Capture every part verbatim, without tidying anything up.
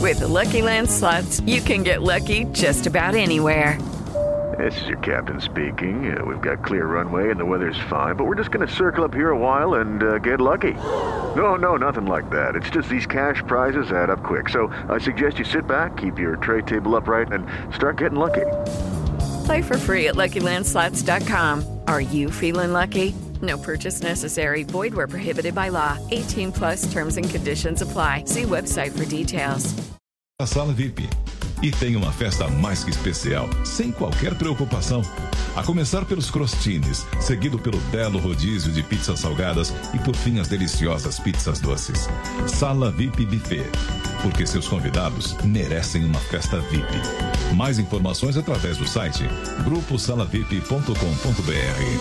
With the Lucky Land Slots, you can get lucky just about anywhere. This is your captain speaking. Uh, we've got clear runway and the weather's fine, but we're just going to circle up here a while and uh, get lucky. No, no, nothing like that. It's just these cash prizes add up quick. So I suggest you sit back, keep your tray table upright, and start getting lucky. Play for free at Lucky Land Slots dot com. Are you feeling lucky? No purchase necessary. Void where prohibited by law. eighteen plus terms and conditions apply. See website for details. A sala V I P. E tem uma festa mais que especial, sem qualquer preocupação. A começar pelos crostines, seguido pelo belo rodízio de pizzas salgadas e por fim as deliciosas pizzas doces. Sala V I P Buffet. Porque seus convidados merecem uma festa V I P. Mais informações através do site grupo sala vip ponto com ponto br.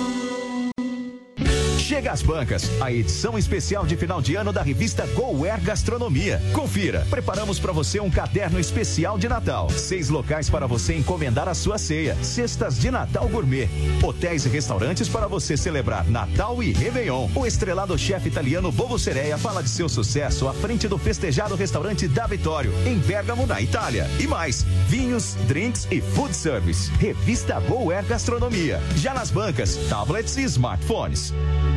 Chega às bancas, a edição especial de final de ano da revista GoWare Gastronomia. Confira, preparamos para você um caderno especial de Natal. Seis locais para você encomendar a sua ceia. Cestas de Natal Gourmet. Hotéis e restaurantes para você celebrar Natal e Réveillon. O estrelado chefe italiano Bobo Sereia fala de seu sucesso à frente do festejado restaurante da Vittorio, em Bergamo, na Itália. E mais, vinhos, drinks e food service. Revista GoWare Gastronomia. Já nas bancas, tablets e smartphones.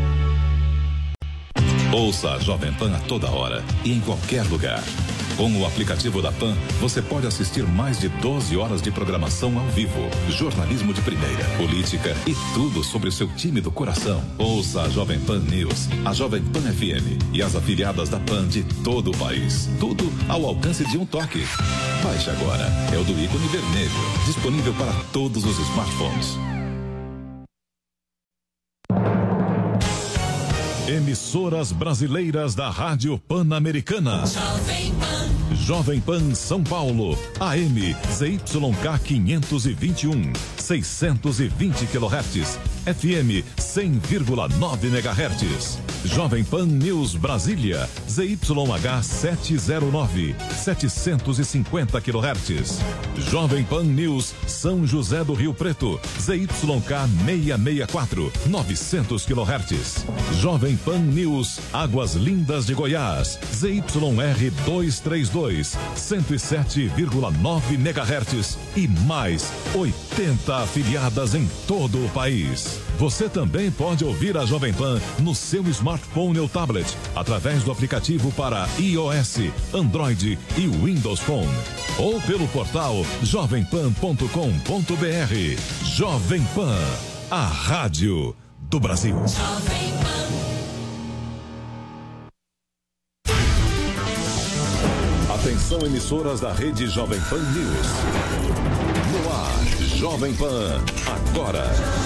Ouça a Jovem Pan a toda hora e em qualquer lugar. Com o aplicativo da Pan, você pode assistir mais de doze horas de programação ao vivo, jornalismo de primeira, política e tudo sobre o seu time do coração. Ouça a Jovem Pan News, a Jovem Pan F M e as afiliadas da Pan de todo o país. Tudo ao alcance de um toque. Baixe agora, é o do ícone vermelho, disponível para todos os smartphones. Emissoras brasileiras da Rádio Pan-Americana. Jovem Pan. Jovem Pan São Paulo, A M Z Y K quinhentos e vinte e um, seiscentos e vinte quilohertz, F M cem vírgula nove megahertz. Jovem Pan News Brasília, Z Y H setecentos e nove, setecentos e cinquenta quilohertz. Jovem Pan News São José do Rio Preto, Z Y K seiscentos e sessenta e quatro, novecentos quilohertz. Jovem Pan News Águas Lindas de Goiás, Z Y R duzentos e trinta e dois, cento e sete vírgula nove megahertz e mais oitenta afiliadas em todo o país. Você também pode ouvir a Jovem Pan no seu smartphone ou tablet, através do aplicativo para iOS, Android e Windows Phone. Ou pelo portal jovem pan ponto com ponto br. Jovem Pan, a rádio do Brasil. Jovem Pan. Atenção, emissoras da rede Jovem Pan News. No ar, Jovem Pan, agora.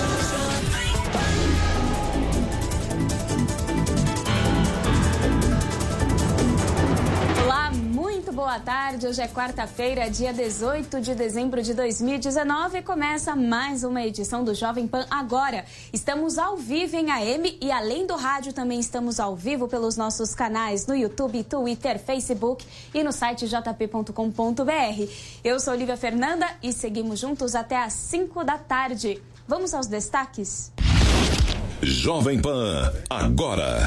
Olá, muito boa tarde. Hoje é quarta-feira, dia dezoito de dezembro de dois mil e dezenove. Começa mais uma edição do Jovem Pan Agora. Estamos ao vivo em A M e, além do rádio, também estamos ao vivo pelos nossos canais no YouTube, Twitter, Facebook e no site j p ponto com ponto b r. Eu sou Olivia Fernanda e seguimos juntos até às cinco da tarde. Vamos aos destaques? Jovem Pan Agora.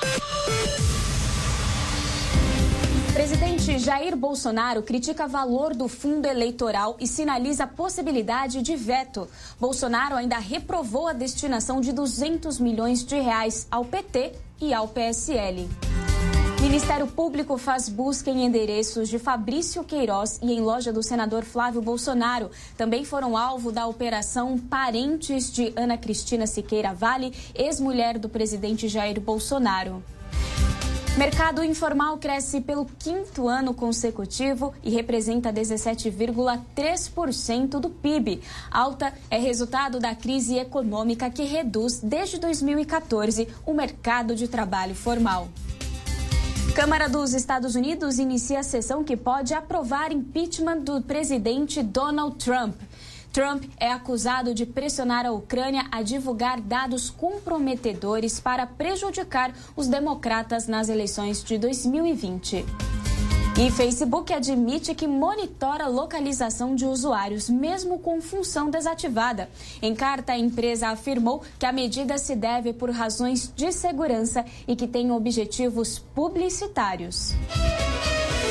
Presidente Jair Bolsonaro critica valor do fundo eleitoral e sinaliza a possibilidade de veto. Bolsonaro ainda reprovou a destinação de duzentos milhões de reais ao P T e ao P S L. Ministério Público faz busca em endereços de Fabrício Queiroz e em loja do senador Flávio Bolsonaro. Também foram alvo da operação parentes de Ana Cristina Siqueira Vale, ex-mulher do presidente Jair Bolsonaro. Mercado informal cresce pelo quinto ano consecutivo e representa dezessete vírgula três por cento do P I B. Alta é resultado da crise econômica que reduz, desde dois mil e quatorze, o mercado de trabalho formal. Câmara dos Estados Unidos inicia a sessão que pode aprovar impeachment do presidente Donald Trump. Trump é acusado de pressionar a Ucrânia a divulgar dados comprometedores para prejudicar os democratas nas eleições de dois mil e vinte. E Facebook admite que monitora a localização de usuários, mesmo com função desativada. Em carta, a empresa afirmou que a medida se deve por razões de segurança e que tem objetivos publicitários.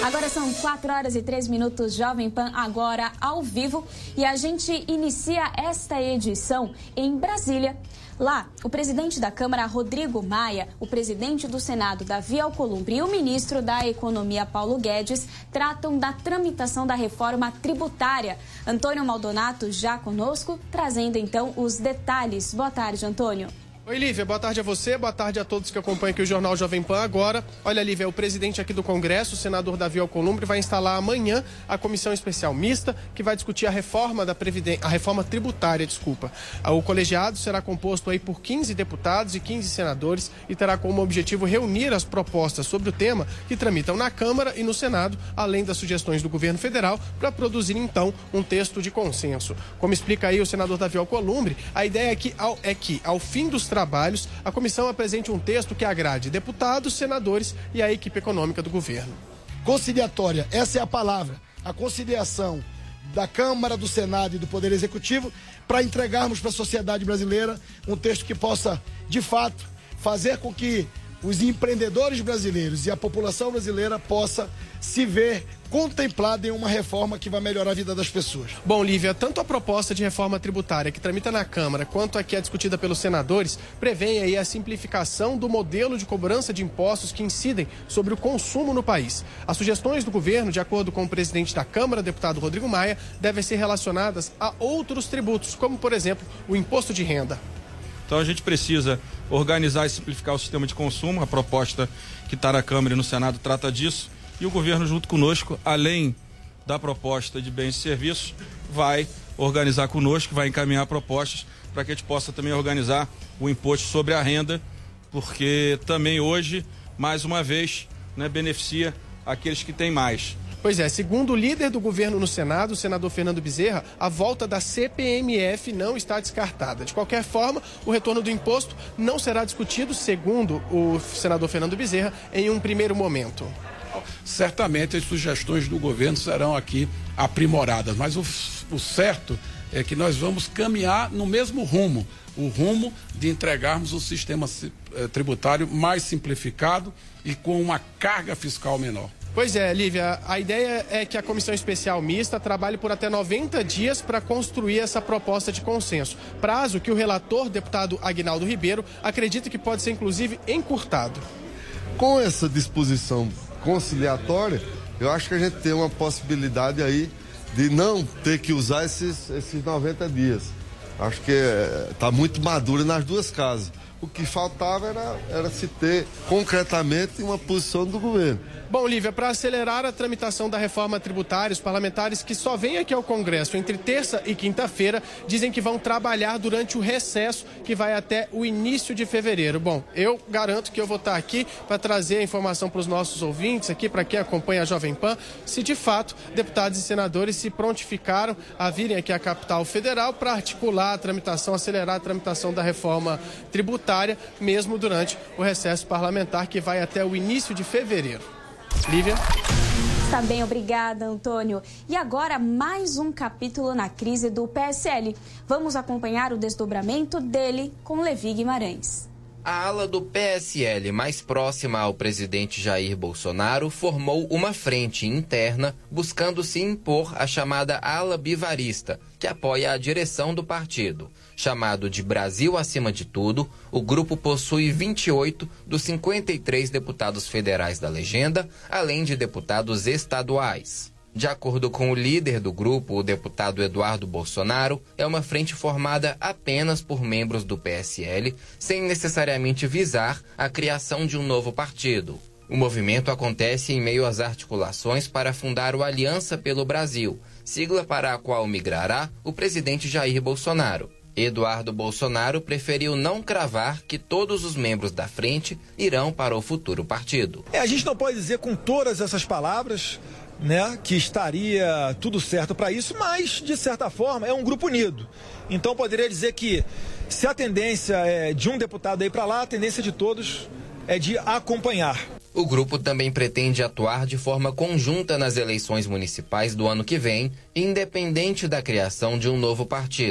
Agora são quatro horas e três minutos, Jovem Pan agora ao vivo, e a gente inicia esta edição em Brasília. Lá, o presidente da Câmara, Rodrigo Maia, o presidente do Senado, Davi Alcolumbre, e o ministro da Economia, Paulo Guedes, tratam da tramitação da reforma tributária. Antônio Maldonato já conosco, trazendo então os detalhes. Boa tarde, Antônio. Oi, Lívia, boa tarde a você, boa tarde a todos que acompanham aqui o Jornal Jovem Pan agora. Olha, Lívia, o presidente aqui do Congresso, o senador Davi Alcolumbre, vai instalar amanhã a comissão especial mista que vai discutir a reforma da Previdência, a reforma tributária, desculpa. O colegiado será composto aí por quinze deputados e quinze senadores e terá como objetivo reunir as propostas sobre o tema que tramitam na Câmara e no Senado, além das sugestões do governo federal, para produzir então um texto de consenso. Como explica aí o senador Davi Alcolumbre, a ideia é que ao, é que, ao fim dos trabalhos, a comissão apresente um texto que agrade deputados, senadores e a equipe econômica do governo. Conciliatória, essa é a palavra. A conciliação da Câmara, do Senado e do Poder Executivo para entregarmos para a sociedade brasileira um texto que possa, de fato, fazer com que os empreendedores brasileiros e a população brasileira possa se ver contemplada em uma reforma que vai melhorar a vida das pessoas. Bom, Lívia, tanto a proposta de reforma tributária que tramita na Câmara quanto a que é discutida pelos senadores prevêem aí a simplificação do modelo de cobrança de impostos que incidem sobre o consumo no país. As sugestões do governo, de acordo com o presidente da Câmara, deputado Rodrigo Maia, devem ser relacionadas a outros tributos, como, por exemplo, o imposto de renda. Então a gente precisa organizar e simplificar o sistema de consumo. A proposta que está na Câmara e no Senado trata disso. E o governo, junto conosco, além da proposta de bens e serviços, vai organizar conosco, vai encaminhar propostas para que a gente possa também organizar o imposto sobre a renda, porque também hoje, mais uma vez, né, beneficia aqueles que têm mais. Pois é, segundo o líder do governo no Senado, o senador Fernando Bezerra, a volta da C P M F não está descartada. De qualquer forma, o retorno do imposto não será discutido, segundo o senador Fernando Bezerra, em um primeiro momento. Certamente as sugestões do governo serão aqui aprimoradas, mas o, o certo é que nós vamos caminhar no mesmo rumo, o rumo de entregarmos um sistema tributário mais simplificado e com uma carga fiscal menor. Pois é, Lívia, a ideia é que a Comissão Especial Mista trabalhe por até noventa dias para construir essa proposta de consenso. Prazo que o relator, deputado Aguinaldo Ribeiro, acredita que pode ser inclusive encurtado. Com essa disposição conciliatória, eu acho que a gente tem uma possibilidade aí de não ter que usar esses, esses noventa dias. Acho que está muito maduro nas duas casas. O que faltava era, era se ter concretamente uma posição do governo. Bom, Lívia, para acelerar a tramitação da reforma tributária, os parlamentares que só vêm aqui ao Congresso entre terça e quinta-feira dizem que vão trabalhar durante o recesso que vai até o início de fevereiro. Bom, eu garanto que eu vou estar aqui para trazer a informação para os nossos ouvintes, aqui para quem acompanha a Jovem Pan, se de fato deputados e senadores se prontificaram a virem aqui à capital federal para articular a tramitação, acelerar a tramitação da reforma tributária, mesmo durante o recesso parlamentar que vai até o início de fevereiro. Lívia? Está bem, obrigada, Antônio. E agora, mais um capítulo na crise do P S L. Vamos acompanhar o desdobramento dele com Levi Guimarães. A ala do P S L mais próxima ao presidente Jair Bolsonaro formou uma frente interna buscando se impor à chamada ala bivarista, que apoia a direção do partido. Chamado de Brasil Acima de Tudo, o grupo possui vinte e oito dos cinquenta e três deputados federais da legenda, além de deputados estaduais. De acordo com o líder do grupo, o deputado Eduardo Bolsonaro, é uma frente formada apenas por membros do P S L, sem necessariamente visar a criação de um novo partido. O movimento acontece em meio às articulações para fundar o Aliança pelo Brasil, sigla para a qual migrará o presidente Jair Bolsonaro. Eduardo Bolsonaro preferiu não cravar que todos os membros da frente irão para o futuro partido. É, a gente não pode dizer com todas essas palavras, né, que estaria tudo certo para isso, mas, de certa forma, é um grupo unido. Então, poderia dizer que, se a tendência é de um deputado ir para lá, a tendência de todos é de acompanhar. O grupo também pretende atuar de forma conjunta nas eleições municipais do ano que vem, independente da criação de um novo partido.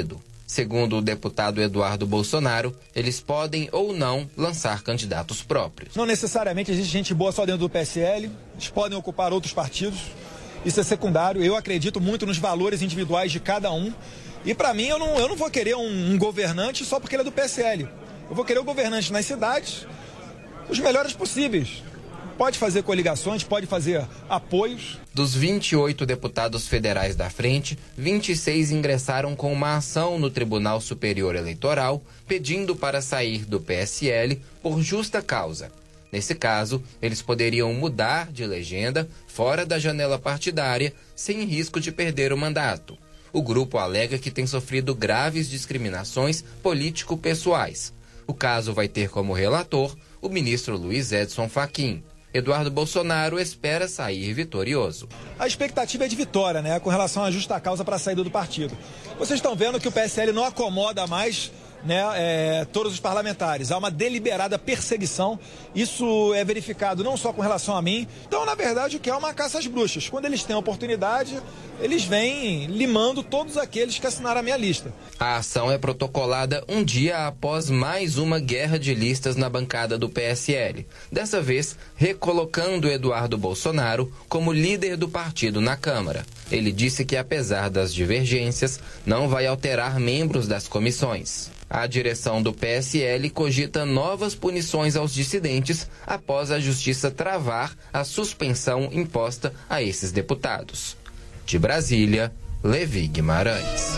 Segundo o deputado Eduardo Bolsonaro, eles podem ou não lançar candidatos próprios. Não necessariamente existe gente boa só dentro do P S L, eles podem ocupar outros partidos, isso é secundário. Eu acredito muito nos valores individuais de cada um e para mim eu não, eu não vou querer um, um governante só porque ele é do P S L. Eu vou querer o governante nas cidades, os melhores possíveis. Pode fazer coligações, pode fazer apoios. Dos vinte e oito deputados federais da frente, vinte e seis ingressaram com uma ação no Tribunal Superior Eleitoral pedindo para sair do P S L por justa causa. Nesse caso, eles poderiam mudar de legenda fora da janela partidária sem risco de perder o mandato. O grupo alega que tem sofrido graves discriminações político-pessoais. O caso vai ter como relator o ministro Luiz Edson Fachin. Eduardo Bolsonaro espera sair vitorioso. A expectativa é de vitória, né, com relação à justa causa para a saída do partido. Vocês estão vendo que o P S L não acomoda mais, né, é, todos os parlamentares. Há uma deliberada perseguição. Isso é verificado não só com relação a mim. Então, na verdade, o que é uma caça às bruxas. Quando eles têm a oportunidade, eles vêm limando todos aqueles que assinaram a minha lista. A ação é protocolada um dia após mais uma guerra de listas na bancada do P S L. Dessa vez, recolocando Eduardo Bolsonaro como líder do partido na Câmara. Ele disse que, apesar das divergências, não vai alterar membros das comissões. A direção do P S L cogita novas punições aos dissidentes após a justiça travar a suspensão imposta a esses deputados. De Brasília, Levi Guimarães.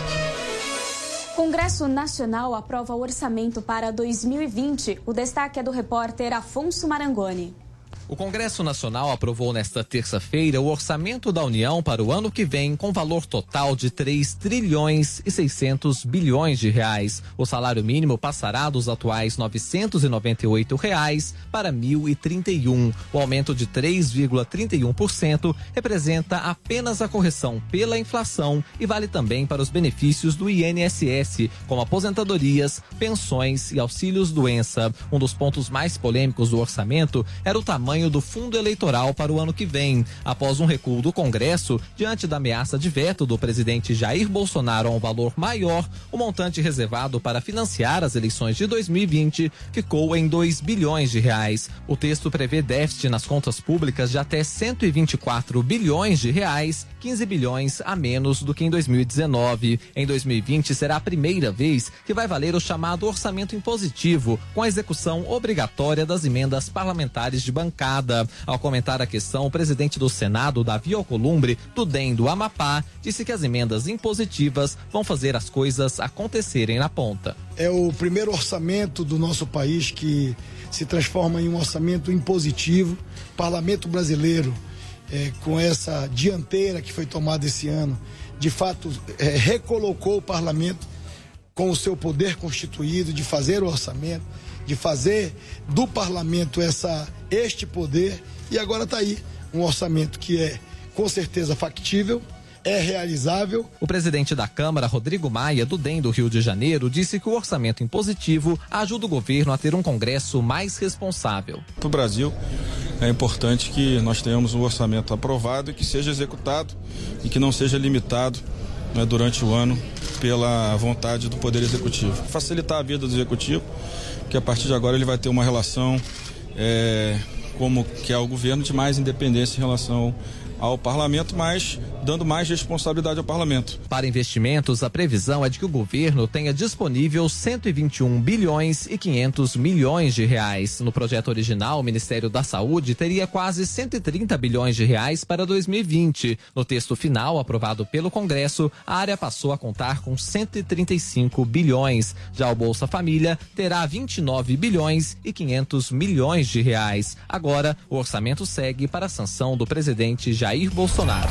Congresso Nacional aprova o orçamento para dois mil e vinte. O destaque é do repórter Afonso Marangoni. O Congresso Nacional aprovou nesta terça-feira o orçamento da União para o ano que vem com valor total de três trilhões e seiscentos bilhões de reais. O salário mínimo passará dos atuais novecentos e noventa e oito reais para mil e trinta e um. O aumento de três vírgula trinta e um por cento representa apenas a correção pela inflação e vale também para os benefícios do I N S S, como aposentadorias, pensões e auxílios-doença. Um dos pontos mais polêmicos do orçamento era o tamanho do fundo eleitoral para o ano que vem. Após um recuo do Congresso, diante da ameaça de veto do presidente Jair Bolsonaro a um valor maior, o montante reservado para financiar as eleições de dois mil e vinte ficou em dois bilhões de reais. O texto prevê déficit nas contas públicas de até cento e vinte e quatro bilhões de reais, quinze bilhões a menos do que em dois mil e dezenove. Em dois mil e vinte será a primeira vez que vai valer o chamado orçamento impositivo, com a execução obrigatória das emendas parlamentares de bancada. Ao comentar a questão, o presidente do Senado, Davi Alcolumbre, do D E M do Amapá, disse que as emendas impositivas vão fazer as coisas acontecerem na ponta. É o primeiro orçamento do nosso país que se transforma em um orçamento impositivo. O parlamento brasileiro, é, com essa dianteira que foi tomada esse ano, de fato é, recolocou o parlamento com o seu poder constituído de fazer o orçamento, de fazer do parlamento essa, este poder, e agora está aí um orçamento que é com certeza factível, é realizável. O presidente da Câmara, Rodrigo Maia, do D E M do Rio de Janeiro, disse que o orçamento impositivo ajuda o governo a ter um Congresso mais responsável. Para o Brasil, é importante que nós tenhamos um orçamento aprovado e que seja executado e que não seja limitado, né, durante o ano pela vontade do Poder Executivo. Facilitar a vida do Executivo, que a partir de agora ele vai ter uma relação é, como que é o governo, de mais independência em relação ao parlamento, mas dando mais responsabilidade ao parlamento. Para investimentos, a previsão é de que o governo tenha disponível cento e vinte e um bilhões e quinhentos milhões de reais. No projeto original, o Ministério da Saúde teria quase cento e trinta bilhões de reais para dois mil e vinte. No texto final, aprovado pelo Congresso, a área passou a contar com cento e trinta e cinco bilhões. Já o Bolsa Família terá vinte e nove bilhões e quinhentos milhões de reais. Agora, o orçamento segue para a sanção do presidente Jair Bolsonaro.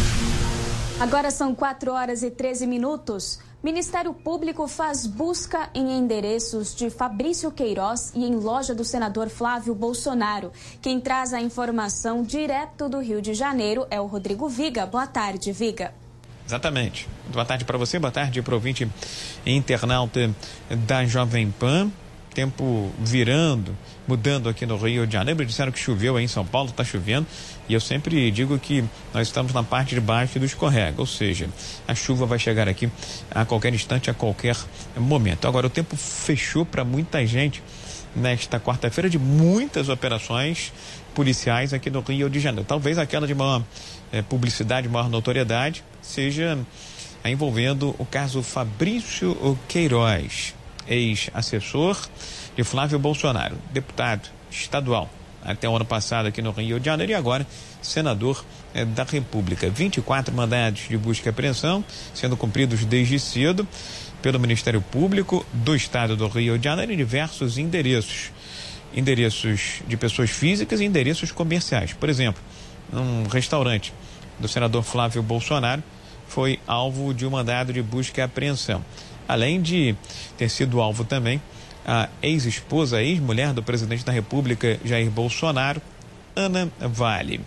Agora são quatro horas e treze minutos. Ministério Público faz busca em endereços de Fabrício Queiroz e em loja do senador Flávio Bolsonaro. Quem traz a informação direto do Rio de Janeiro é o Rodrigo Viga. Boa tarde, Viga. Exatamente. Boa tarde para você, boa tarde para o ouvinte internauta da Jovem Pan. tempo virando, mudando aqui no Rio de Janeiro. Disseram que choveu aí em São Paulo, está chovendo, e eu sempre digo que nós estamos na parte de baixo do escorrega, ou seja, a chuva vai chegar aqui a qualquer instante, a qualquer momento. Agora, o tempo fechou para muita gente nesta quarta-feira de muitas operações policiais aqui no Rio de Janeiro. Talvez aquela de maior eh, publicidade, maior notoriedade, seja envolvendo o caso Fabrício Queiroz, ex-assessor de Flávio Bolsonaro, deputado estadual até o ano passado aqui no Rio de Janeiro e agora senador eh, da República. vinte e quatro mandados de busca e apreensão sendo cumpridos desde cedo pelo Ministério Público do Estado do Rio de Janeiro em diversos endereços. Endereços de pessoas físicas e endereços comerciais. Por exemplo, um restaurante do senador Flávio Bolsonaro foi alvo de um mandado de busca e apreensão. Além de ter sido alvo também a ex-esposa, a ex-mulher do presidente da República, Jair Bolsonaro, Ana Vale.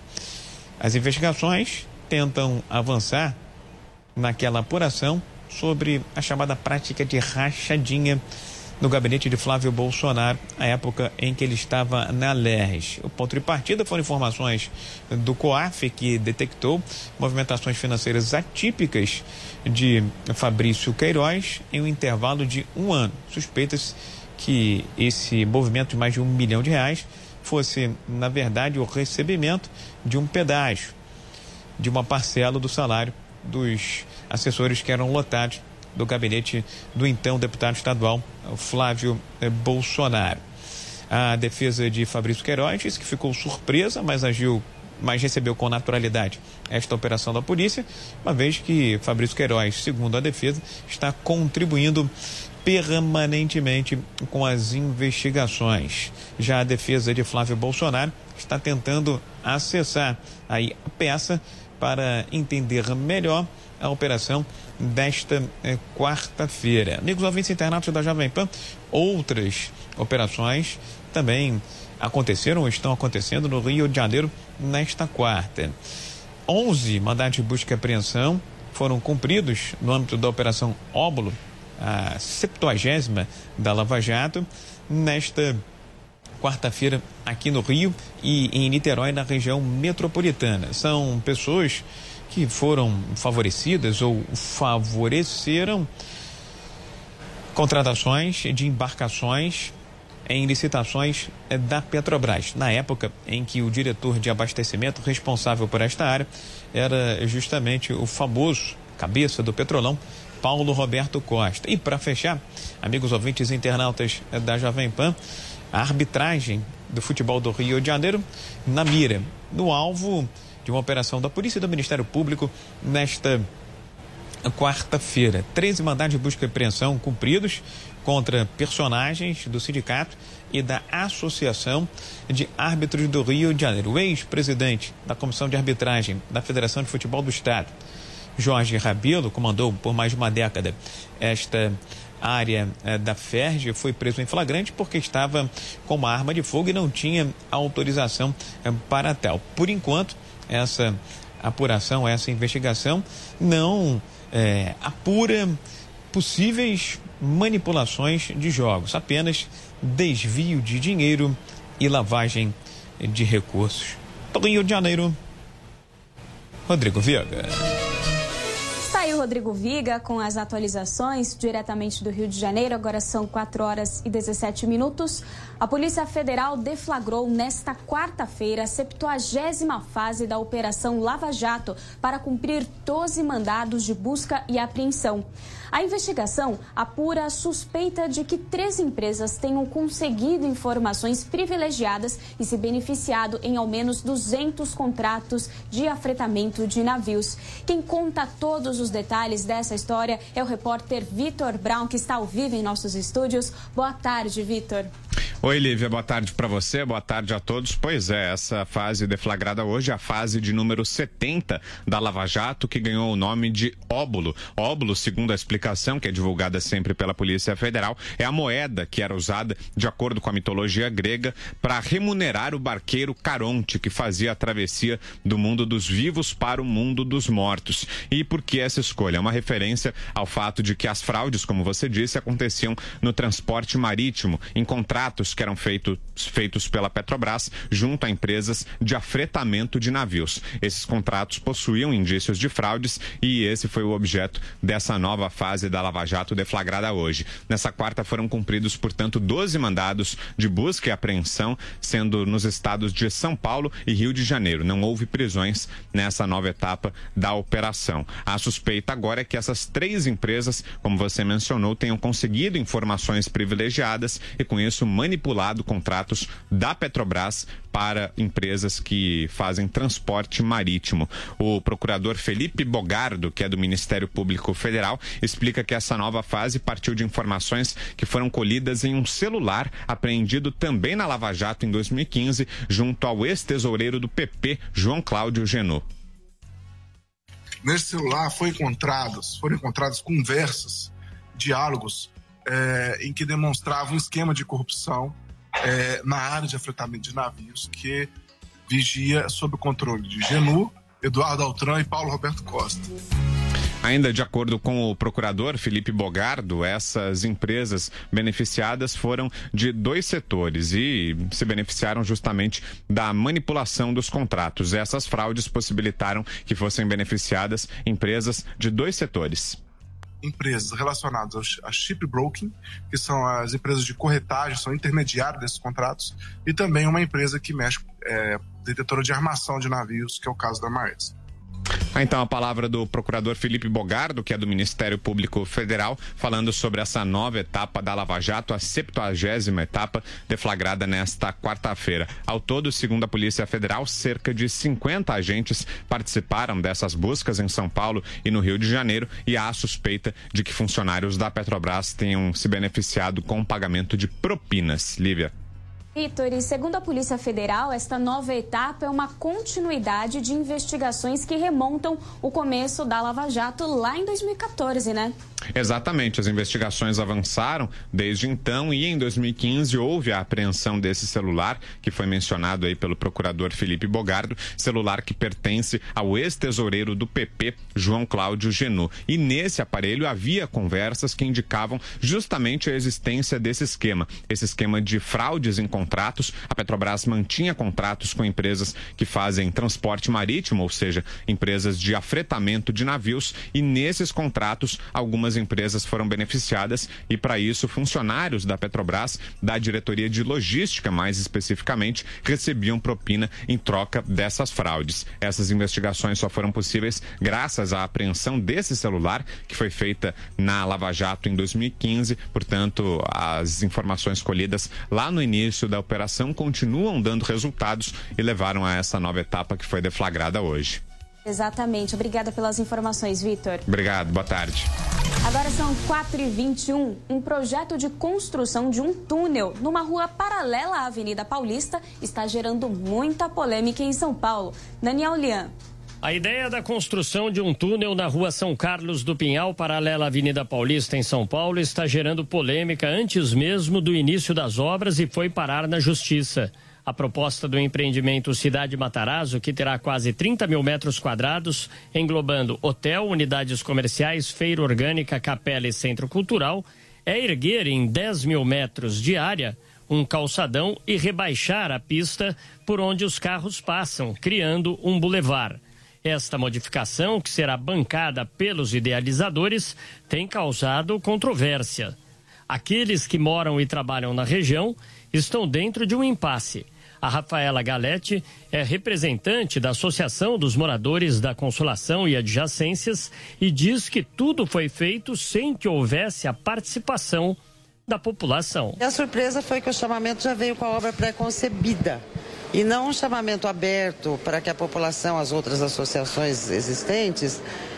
As investigações tentam avançar naquela apuração sobre a chamada prática de rachadinha no gabinete de Flávio Bolsonaro, à época em que ele estava na L E R S. O ponto de partida foram informações do COAF, que detectou movimentações financeiras atípicas de Fabrício Queiroz em um intervalo de um ano. Suspeitas que esse movimento de mais de um milhão de reais fosse, na verdade, o recebimento de um pedágio, de uma parcela do salário dos assessores que eram lotados do gabinete do então deputado estadual Flávio Bolsonaro. A defesa de Fabrício Queiroz disse que ficou surpresa, mas agiu, mas recebeu com naturalidade esta operação da polícia, uma vez que Fabrício Queiroz, segundo a defesa, está contribuindo permanentemente com as investigações. Já a defesa de Flávio Bolsonaro está tentando acessar aí a peça para entender melhor a operação desta eh, quarta-feira. Amigos ouvintes internautas da Jovem Pan, outras operações também aconteceram ou estão acontecendo no Rio de Janeiro nesta quarta. onze mandados de busca e apreensão foram cumpridos no âmbito da Operação Óbolo, a septuagésima da Lava Jato, nesta quarta-feira aqui no Rio e em Niterói, na região metropolitana. São pessoas que foram favorecidas ou favoreceram contratações de embarcações em licitações da Petrobras, na época em que o diretor de abastecimento responsável por esta área era justamente o famoso cabeça do Petrolão, Paulo Roberto Costa. E para fechar, amigos ouvintes internautas da Jovem Pan, a arbitragem do futebol do Rio de Janeiro na mira, no alvo de uma operação da Polícia e do Ministério Público nesta quarta-feira. treze mandados de busca e apreensão cumpridos contra personagens do sindicato e da Associação de Árbitros do Rio de Janeiro. O ex-presidente da Comissão de Arbitragem da Federação de Futebol do Estado, Jorge Rabelo, comandou por mais de uma década esta área eh, da F E R J, foi preso em flagrante porque estava com uma arma de fogo e não tinha autorização eh, para tal. Por enquanto, essa apuração, essa investigação não eh, apura possíveis manipulações de jogos, apenas desvio de dinheiro e lavagem de recursos. Do Rio de Janeiro, Rodrigo Viega. Está aí o Rodrigo Viga com as atualizações diretamente do Rio de Janeiro. Agora são quatro horas e dezessete minutos. A Polícia Federal deflagrou nesta quarta-feira a septuagésima fase da Operação Lava Jato para cumprir doze mandados de busca e apreensão. A investigação apura a suspeita de que três empresas tenham conseguido informações privilegiadas e se beneficiado em ao menos duzentos contratos de afretamento de navios. Quem conta todos os detalhes dessa história é o repórter Vitor Brown, que está ao vivo em nossos estúdios. Boa tarde, Vitor. Oi, Lívia, boa tarde para você, boa tarde a todos. Pois é, essa fase deflagrada hoje é a fase de número setenta da Lava Jato, que ganhou o nome de óbulo. Óbulo, segundo a explicação, que é divulgada sempre pela Polícia Federal, é a moeda que era usada, de acordo com a mitologia grega, para remunerar o barqueiro Caronte, que fazia a travessia do mundo dos vivos para o mundo dos mortos. E por que essa escolha? É uma referência ao fato de que as fraudes, como você disse, aconteciam no transporte marítimo, em contratos que eram feito, feitos pela Petrobras junto a empresas de afretamento de navios. Esses contratos possuíam indícios de fraudes e esse foi o objeto dessa nova fase da Lava Jato deflagrada hoje. Nessa quarta foram cumpridos, portanto, doze mandados de busca e apreensão, sendo nos estados de São Paulo e Rio de Janeiro. Não houve prisões nessa nova etapa da operação. A suspeita agora é que essas três empresas, como você mencionou, tenham conseguido informações privilegiadas e com isso manipulado contratos da Petrobras para empresas que fazem transporte marítimo. O procurador Felipe Bogardo, que é do Ministério Público Federal, explica que essa nova fase partiu de informações que foram colhidas em um celular apreendido também na Lava Jato em dois mil e quinze, junto ao ex-tesoureiro do P P, João Cláudio Genot. Nesse celular foi encontrados, foram encontradas conversas, diálogos é, em que demonstravam um esquema de corrupção é, na área de afretamento de navios que vigia sob o controle de Genot, Eduardo Altran e Paulo Roberto Costa. Ainda de acordo com o procurador Felipe Bogardo, essas empresas beneficiadas foram de dois setores e se beneficiaram justamente da manipulação dos contratos. Essas fraudes possibilitaram que fossem beneficiadas empresas de dois setores. Empresas relacionadas a shipbroking, que são as empresas de corretagem, são intermediários desses contratos, e também uma empresa que mexe, é, detetora de armação de navios, que é o caso da Maersk. Ah, então a palavra do procurador Felipe Bogardo, que é do Ministério Público Federal, falando sobre essa nova etapa da Lava Jato, a septuagésima etapa deflagrada nesta quarta-feira. Ao todo, segundo a Polícia Federal, cerca de cinquenta agentes participaram dessas buscas em São Paulo e no Rio de Janeiro e há a suspeita de que funcionários da Petrobras tenham se beneficiado com o pagamento de propinas. Lívia. Vitor, e segundo a Polícia Federal, esta nova etapa é uma continuidade de investigações que remontam o começo da Lava Jato lá em dois mil e quatorze, né? Exatamente, as investigações avançaram desde então e em dois mil e quinze houve a apreensão desse celular que foi mencionado aí pelo procurador Felipe Bogardo, celular que pertence ao ex-tesoureiro do P P, João Cláudio Genot. E nesse aparelho havia conversas que indicavam justamente a existência desse esquema, esse esquema de fraudes em contratos. A Petrobras mantinha contratos com empresas que fazem transporte marítimo, ou seja, empresas de afretamento de navios, e nesses contratos algumas empresas foram beneficiadas e para isso funcionários da Petrobras, da diretoria de logística mais especificamente, recebiam propina em troca dessas fraudes. Essas investigações só foram possíveis graças à apreensão desse celular que foi feita na Lava Jato em dois mil e quinze, portanto as informações colhidas lá no início da operação continuam dando resultados e levaram a essa nova etapa que foi deflagrada hoje. Exatamente. Obrigada pelas informações, Vitor. Obrigado. Boa tarde. Agora são quatro e vinte e um. Um projeto de construção de um túnel numa rua paralela à Avenida Paulista está gerando muita polêmica em São Paulo. Daniel Lian. A ideia da construção de um túnel na rua São Carlos do Pinhal, paralela à Avenida Paulista, em São Paulo, está gerando polêmica antes mesmo do início das obras e foi parar na Justiça. A proposta do empreendimento Cidade Matarazzo, que terá quase trinta mil metros quadrados, englobando hotel, unidades comerciais, feira orgânica, capela e centro cultural, é erguer em dez mil metros de área um calçadão e rebaixar a pista por onde os carros passam, criando um bulevar. Esta modificação, que será bancada pelos idealizadores, tem causado controvérsia. Aqueles que moram e trabalham na região estão dentro de um impasse. A Rafaela Galete é representante da Associação dos Moradores da Consolação e Adjacências e diz que tudo foi feito sem que houvesse a participação da população. E a surpresa foi que o chamamento já veio com a obra pré-concebida e não um chamamento aberto para que a população, as outras associações existentes,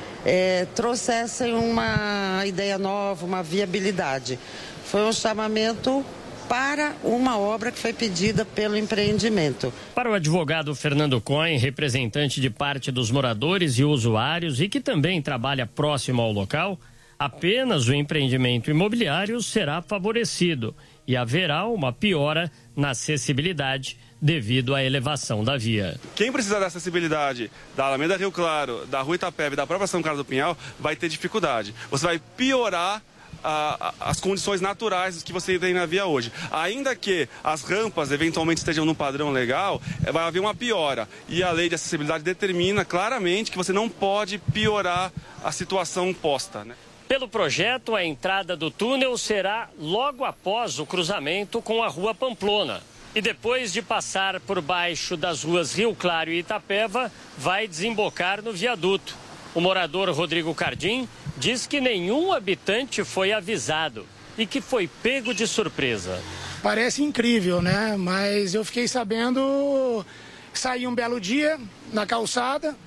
é, trouxessem uma ideia nova, uma viabilidade. Foi um chamamento para uma obra que foi pedida pelo empreendimento. Para o advogado Fernando Cohen, representante de parte dos moradores e usuários e que também trabalha próximo ao local, apenas o empreendimento imobiliário será favorecido e haverá uma piora na acessibilidade devido à elevação da via. Quem precisar da acessibilidade da Alameda Rio Claro, da Rua Itapeva e da própria São Carlos do Pinhal vai ter dificuldade. Você vai piorar a, a, as condições naturais que você tem na via hoje. Ainda que as rampas eventualmente estejam no padrão legal, vai haver uma piora. E a lei de acessibilidade determina claramente que você não pode piorar a situação posta, né? Pelo projeto, a entrada do túnel será logo após o cruzamento com a Rua Pamplona. E depois de passar por baixo das ruas Rio Claro e Itapeva, vai desembocar no viaduto. O morador Rodrigo Cardim diz que nenhum habitante foi avisado e que foi pego de surpresa. Parece incrível, né? Mas eu fiquei sabendo, saí um belo dia na calçada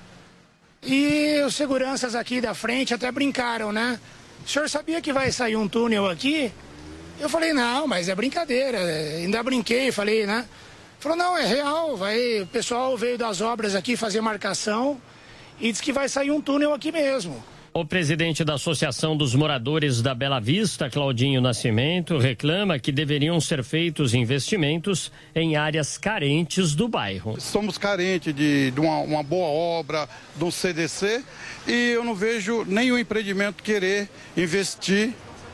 e os seguranças aqui da frente até brincaram, né? O senhor sabia que vai sair um túnel aqui? Eu falei, não, mas é brincadeira. Ainda brinquei, falei, né? Falou, não, é real. Vai... O pessoal veio das obras aqui fazer marcação e disse que vai sair um túnel aqui mesmo. O presidente da Associação dos Moradores da Bela Vista, Claudinho Nascimento, reclama que deveriam ser feitos investimentos em áreas carentes do bairro. Somos carentes de, de uma, uma boa obra, de um C D C, e eu não vejo nenhum empreendimento querer investir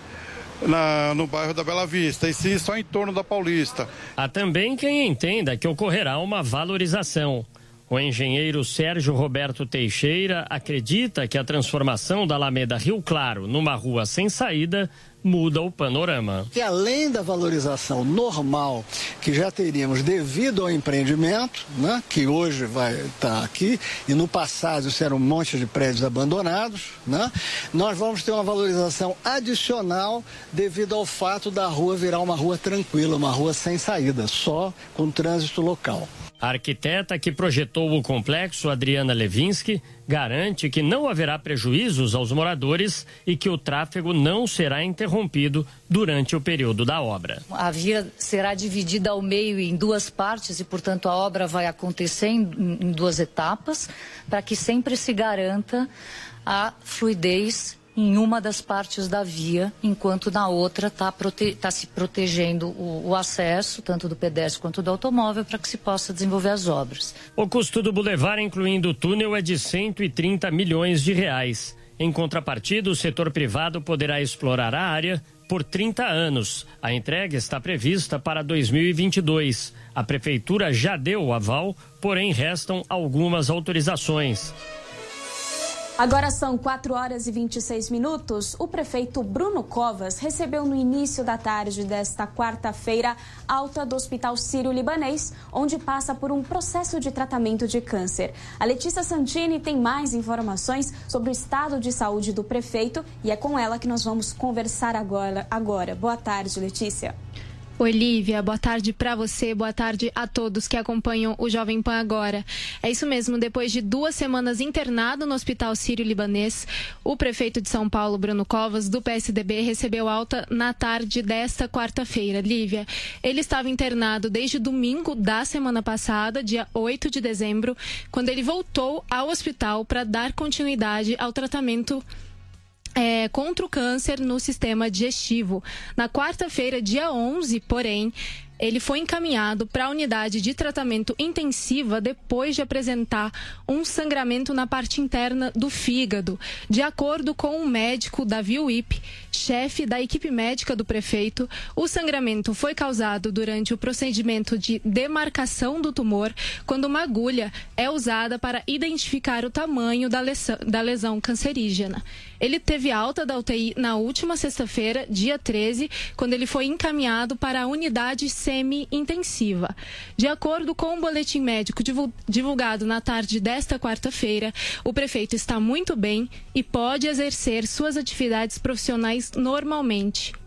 Na, no bairro da Bela Vista, e sim só em torno da Paulista. Há também quem entenda que ocorrerá uma valorização. O engenheiro Sérgio Roberto Teixeira acredita que a transformação da Alameda Rio Claro numa rua sem saída muda o panorama. E além da valorização normal que já teríamos devido ao empreendimento, né, que hoje vai estar aqui, e no passado isso era um monte de prédios abandonados, né, nós vamos ter uma valorização adicional devido ao fato da rua virar uma rua tranquila, uma rua sem saída, só com trânsito local. A arquiteta que projetou o complexo, Adriana Levinsky, garante que não haverá prejuízos aos moradores e que o tráfego não será interrompido durante o período da obra. A via será dividida ao meio em duas partes e, portanto, a obra vai acontecer em, em duas etapas para que sempre se garanta a fluidez em uma das partes da via, enquanto na outra está prote- tá se protegendo o, o acesso, tanto do pedestre quanto do automóvel, para que se possa desenvolver as obras. O custo do bulevar, incluindo o túnel, é de cento e trinta milhões de reais. Em contrapartida, o setor privado poderá explorar a área por trinta anos. A entrega está prevista para dois mil e vinte e dois. A prefeitura já deu o aval, porém restam algumas autorizações. Agora são quatro horas e vinte e seis minutos. O prefeito Bruno Covas recebeu no início da tarde desta quarta-feira alta do Hospital Sírio-Libanês, onde passa por um processo de tratamento de câncer. A Letícia Santini tem mais informações sobre o estado de saúde do prefeito e é com ela que nós vamos conversar agora. agora. Boa tarde, Letícia. Oi, Lívia, boa tarde para você, boa tarde a todos que acompanham o Jovem Pan agora. É isso mesmo, depois de duas semanas internado no Hospital Sírio-Libanês, o prefeito de São Paulo, Bruno Covas, do P S D B, recebeu alta na tarde desta quarta-feira. Lívia, ele estava internado desde domingo da semana passada, dia oito de dezembro, quando ele voltou ao hospital para dar continuidade ao tratamento É, contra o câncer no sistema digestivo. Na quarta-feira, dia onze, porém, ele foi encaminhado para a unidade de tratamento intensiva depois de apresentar um sangramento na parte interna do fígado. De acordo com o médico Davi Uip, chefe da equipe médica do prefeito, o sangramento foi causado durante o procedimento de demarcação do tumor, quando uma agulha é usada para identificar o tamanho da lesão, da lesão cancerígena. Ele teve alta da U T I na última sexta-feira, dia treze, quando ele foi encaminhado para a unidade semi-intensiva. De acordo com o boletim médico divulgado na tarde desta quarta-feira, o prefeito está muito bem e pode exercer suas atividades profissionais normalmente.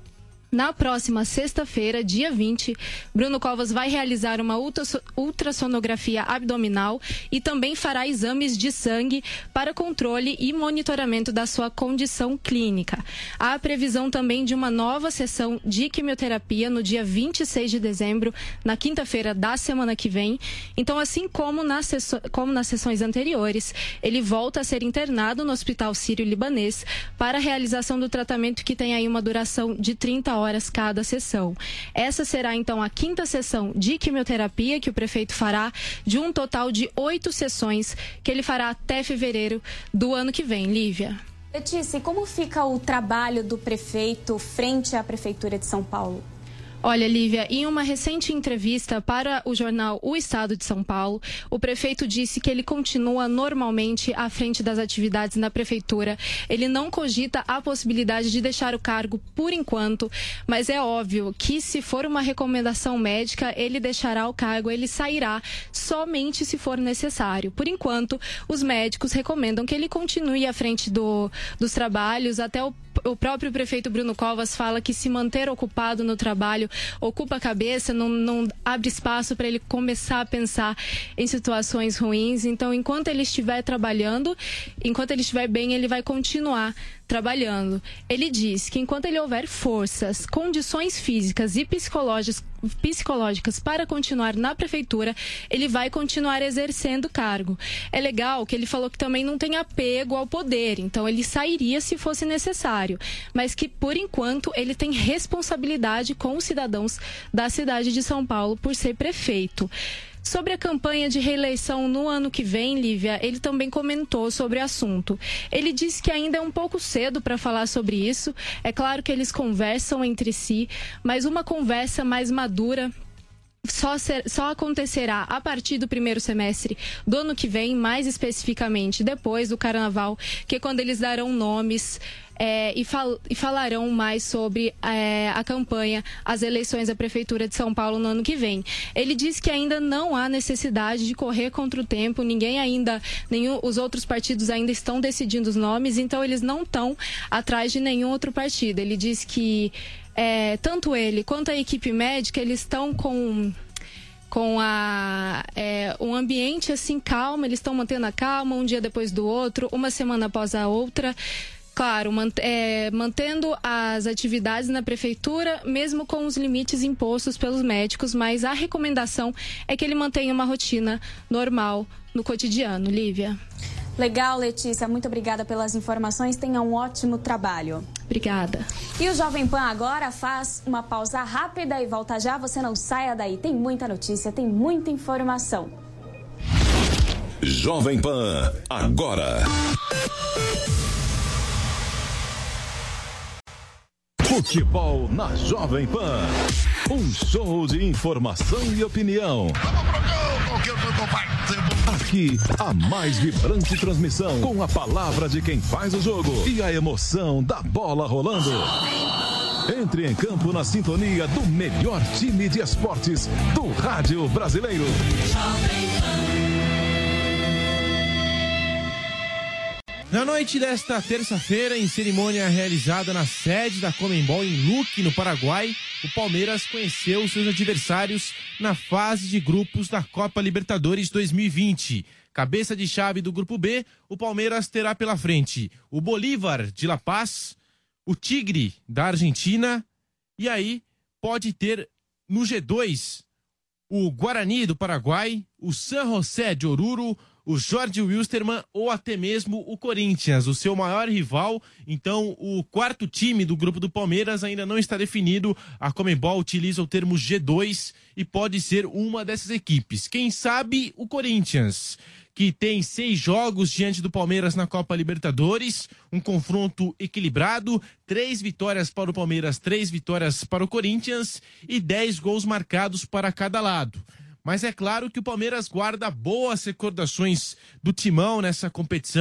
Na próxima sexta-feira, dia vinte, Bruno Covas vai realizar uma ultrassonografia abdominal e também fará exames de sangue para controle e monitoramento da sua condição clínica. Há a previsão também de uma nova sessão de quimioterapia no dia vinte e seis de dezembro, na quinta-feira da semana que vem. Então, assim como nas, como nas sessões anteriores, ele volta a ser internado no Hospital Sírio-Libanês para a realização do tratamento que tem aí uma duração de trinta horas cada sessão. Essa será então a quinta sessão de quimioterapia que o prefeito fará, de um total de oito sessões que ele fará até fevereiro do ano que vem. Lívia. Letícia, como fica o trabalho do prefeito frente à Prefeitura de São Paulo? Olha, Lívia, em uma recente entrevista para o jornal O Estado de São Paulo, o prefeito disse que ele continua normalmente à frente das atividades na prefeitura. Ele não cogita a possibilidade de deixar o cargo por enquanto, mas é óbvio que se for uma recomendação médica, ele deixará o cargo, ele sairá somente se for necessário. Por enquanto, os médicos recomendam que ele continue à frente do, dos trabalhos. Até o O próprio prefeito Bruno Covas fala que se manter ocupado no trabalho ocupa a cabeça, não, não abre espaço para ele começar a pensar em situações ruins. Então, enquanto ele estiver trabalhando, enquanto ele estiver bem, ele vai continuar trabalhando. Ele diz que enquanto ele houver forças, condições físicas e psicológicas, psicológicas para continuar na prefeitura, ele vai continuar exercendo o cargo. É legal que ele falou que também não tem apego ao poder, então ele sairia se fosse necessário, mas que por enquanto ele tem responsabilidade com os cidadãos da cidade de São Paulo por ser prefeito. Sobre a campanha de reeleição no ano que vem, Lívia, ele também comentou sobre o assunto. Ele disse que ainda é um pouco cedo para falar sobre isso. É claro que eles conversam entre si, mas uma conversa mais madura Só, ser, só acontecerá a partir do primeiro semestre do ano que vem, mais especificamente depois do Carnaval, que é quando eles darão nomes é, e, fal, e falarão mais sobre é, a campanha, as eleições da Prefeitura de São Paulo no ano que vem. Ele diz que ainda não há necessidade de correr contra o tempo, ninguém ainda, nenhum, os outros partidos ainda estão decidindo os nomes, então eles não estão atrás de nenhum outro partido. Ele diz que É, tanto ele quanto a equipe médica, eles estão com, com a, é, um ambiente assim calmo, eles estão mantendo a calma um dia depois do outro, uma semana após a outra. Claro, mant é, mantendo as atividades na prefeitura, mesmo com os limites impostos pelos médicos, mas a recomendação é que ele mantenha uma rotina normal no cotidiano. Lívia. Legal, Letícia. Muito obrigada pelas informações. Tenha um ótimo trabalho. Obrigada. E o Jovem Pan agora faz uma pausa rápida e volta já. Você não saia daí. Tem muita notícia, tem muita informação. Jovem Pan, agora. Futebol na Jovem Pan. Um show de informação e opinião. Aqui, a mais vibrante transmissão, com a palavra de quem faz o jogo e a emoção da bola rolando. Entre em campo na sintonia do melhor time de esportes do rádio brasileiro. Na noite desta terça-feira, em cerimônia realizada na sede da Conmebol em Luque, no Paraguai, o Palmeiras conheceu seus adversários na fase de grupos da Copa Libertadores dois mil e vinte. Cabeça de chave do Grupo B, o Palmeiras terá pela frente o Bolívar de La Paz, o Tigre da Argentina e aí pode ter no G dois o Guarani do Paraguai, o San José de Oruro, o Jorge Wilstermann ou até mesmo o Corinthians, o seu maior rival. Então, o quarto time do grupo do Palmeiras ainda não está definido. A Conmebol utiliza o termo G dois e pode ser uma dessas equipes. Quem sabe o Corinthians, que tem seis jogos diante do Palmeiras na Copa Libertadores, um confronto equilibrado, três vitórias para o Palmeiras, três vitórias para o Corinthians e dez gols marcados para cada lado. Mas é claro que o Palmeiras guarda boas recordações do timão nessa competição,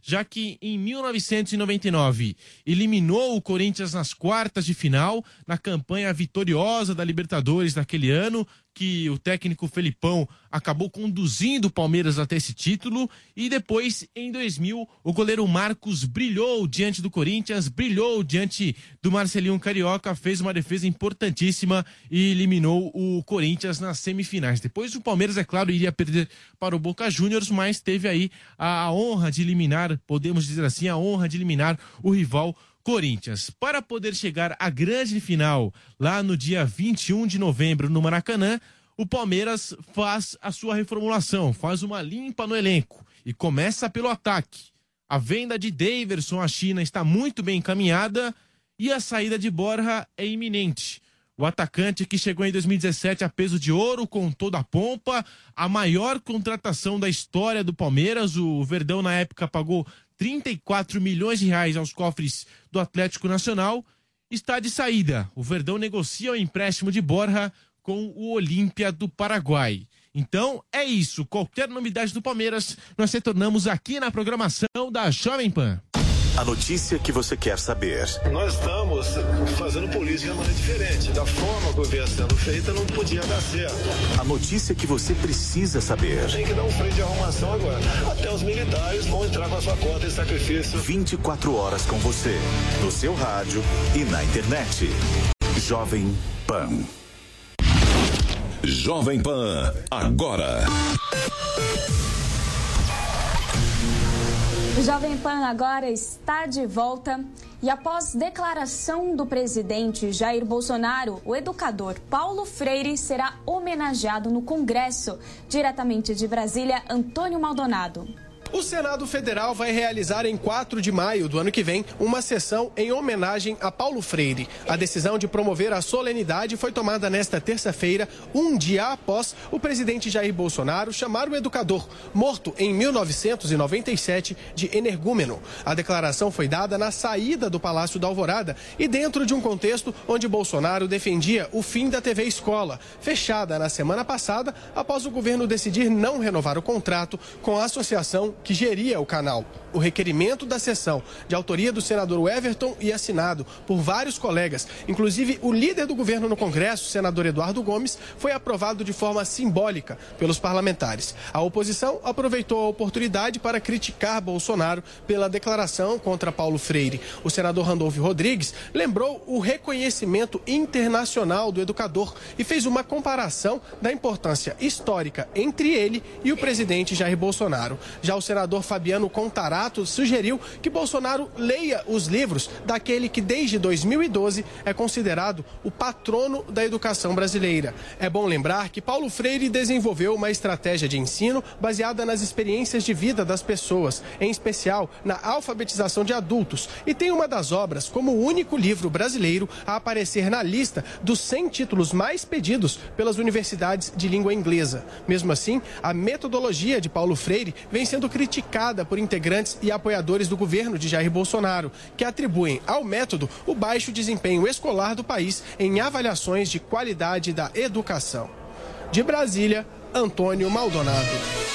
já que em mil novecentos e noventa e nove eliminou o Corinthians nas quartas de final, na campanha vitoriosa da Libertadores daquele ano, que o técnico Felipão acabou conduzindo o Palmeiras até esse título, e depois, em dois mil, o goleiro Marcos brilhou diante do Corinthians, brilhou diante do Marcelinho Carioca, fez uma defesa importantíssima e eliminou o Corinthians nas semifinais. Depois o Palmeiras, é claro, iria perder para o Boca Juniors, mas teve aí a, a honra de eliminar, podemos dizer assim, a honra de eliminar o rival Corinthians. Para poder chegar à grande final, lá no dia vinte e um de novembro, no Maracanã, o Palmeiras faz a sua reformulação, faz uma limpa no elenco e começa pelo ataque. A venda de Daverson à China está muito bem encaminhada e a saída de Borja é iminente. O atacante que chegou em dois mil e dezessete a peso de ouro, com toda a pompa, a maior contratação da história do Palmeiras. O Verdão, na época, pagou trinta e quatro milhões de reais aos cofres do Atlético Nacional, está de saída. O Verdão negocia o empréstimo de Borja com o Olímpia do Paraguai. Então, é isso. Qualquer novidade do Palmeiras, nós retornamos aqui na programação da Jovem Pan. A notícia que você quer saber. Nós estamos fazendo política de maneira diferente. Da forma que vinha sendo feita, não podia dar certo. A notícia que você precisa saber. Tem que dar um freio de arrumação agora. Até os militares vão entrar com a sua conta em sacrifício. vinte e quatro horas com você. No seu rádio e na internet. Jovem Pan. Jovem Pan, agora. O Jovem Pan agora está de volta e após declaração do presidente Jair Bolsonaro, o educador Paulo Freire será homenageado no Congresso. Diretamente de Brasília, Antônio Maldonado. O Senado Federal vai realizar em quatro de maio do ano que vem uma sessão em homenagem a Paulo Freire. A decisão de promover a solenidade foi tomada nesta terça-feira, um dia após o presidente Jair Bolsonaro chamar o educador, morto em mil novecentos e noventa e sete, de energúmeno. A declaração foi dada na saída do Palácio da Alvorada e dentro de um contexto onde Bolsonaro defendia o fim da T V Escola, fechada na semana passada após o governo decidir não renovar o contrato com a associação que geria o canal. O requerimento da sessão, de autoria do senador Everton e assinado por vários colegas, inclusive o líder do governo no Congresso, senador Eduardo Gomes, foi aprovado de forma simbólica pelos parlamentares. A oposição aproveitou a oportunidade para criticar Bolsonaro pela declaração contra Paulo Freire. O senador Randolfo Rodrigues lembrou o reconhecimento internacional do educador e fez uma comparação da importância histórica entre ele e o presidente Jair Bolsonaro. Já o senador Fabiano Contarato sugeriu que Bolsonaro leia os livros daquele que desde dois mil e doze é considerado o patrono da educação brasileira. É bom lembrar que Paulo Freire desenvolveu uma estratégia de ensino baseada nas experiências de vida das pessoas, em especial na alfabetização de adultos, e tem uma das obras como o único livro brasileiro a aparecer na lista dos cem títulos mais pedidos pelas universidades de língua inglesa. Mesmo assim, a metodologia de Paulo Freire vem sendo criticada por integrantes e apoiadores do governo de Jair Bolsonaro, que atribuem ao método o baixo desempenho escolar do país em avaliações de qualidade da educação. De Brasília, Antônio Maldonado.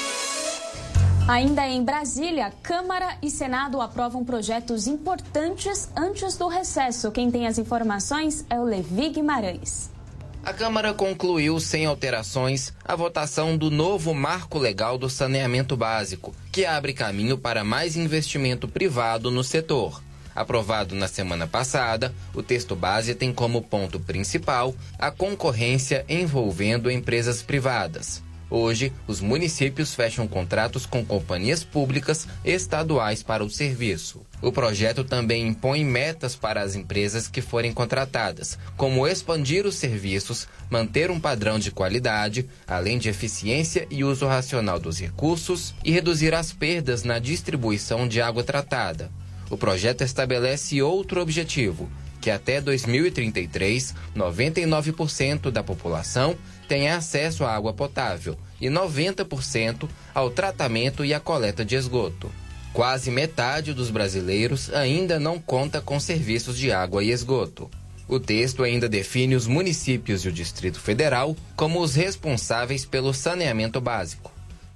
Ainda em Brasília, Câmara e Senado aprovam projetos importantes antes do recesso. Quem tem as informações é o Levi Guimarães. A Câmara concluiu sem alterações a votação do novo marco legal do saneamento básico, que abre caminho para mais investimento privado no setor. Aprovado na semana passada, o texto base tem como ponto principal a concorrência envolvendo empresas privadas. Hoje, os municípios fecham contratos com companhias públicas estaduais para o serviço. O projeto também impõe metas para as empresas que forem contratadas, como expandir os serviços, manter um padrão de qualidade, além de eficiência e uso racional dos recursos, e reduzir as perdas na distribuição de água tratada. O projeto estabelece outro objetivo, que até dois mil e trinta e três, noventa e nove por cento da população tenha acesso à água potável e noventa por cento ao tratamento e à coleta de esgoto. Quase metade dos brasileiros ainda não conta com serviços de água e esgoto. O texto ainda define os municípios e o Distrito Federal como os responsáveis pelo saneamento básico.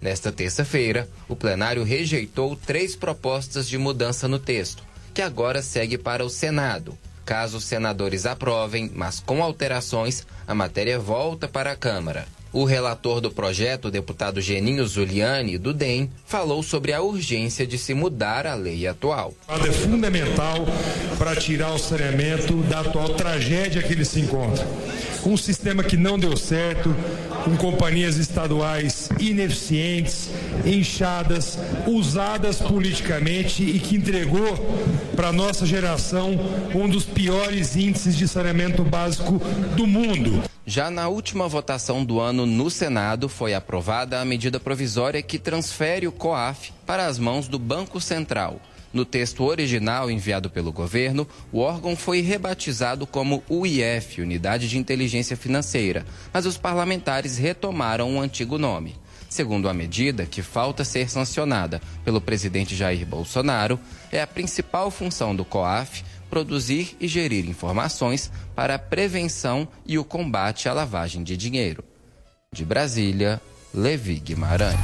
Nesta terça-feira, o plenário rejeitou três propostas de mudança no texto, que agora segue para o Senado. Caso os senadores aprovem, mas com alterações, a matéria volta para a Câmara. O relator do projeto, o deputado Geninho Zuliani, do D E M, falou sobre a urgência de se mudar a lei atual. É fundamental para tirar o saneamento da atual tragédia que ele se encontra. Um sistema que não deu certo, com companhias estaduais ineficientes, inchadas, usadas politicamente e que entregou para a nossa geração um dos piores índices de saneamento básico do mundo. Já na última votação do ano no Senado, foi aprovada a medida provisória que transfere o COAF para as mãos do Banco Central. No texto original enviado pelo governo, o órgão foi rebatizado como U I F, Unidade de Inteligência Financeira, mas os parlamentares retomaram o antigo nome. Segundo a medida, que falta ser sancionada pelo presidente Jair Bolsonaro, é a principal função do COAF produzir e gerir informações para a prevenção e o combate à lavagem de dinheiro. De Brasília, Levi Guimarães.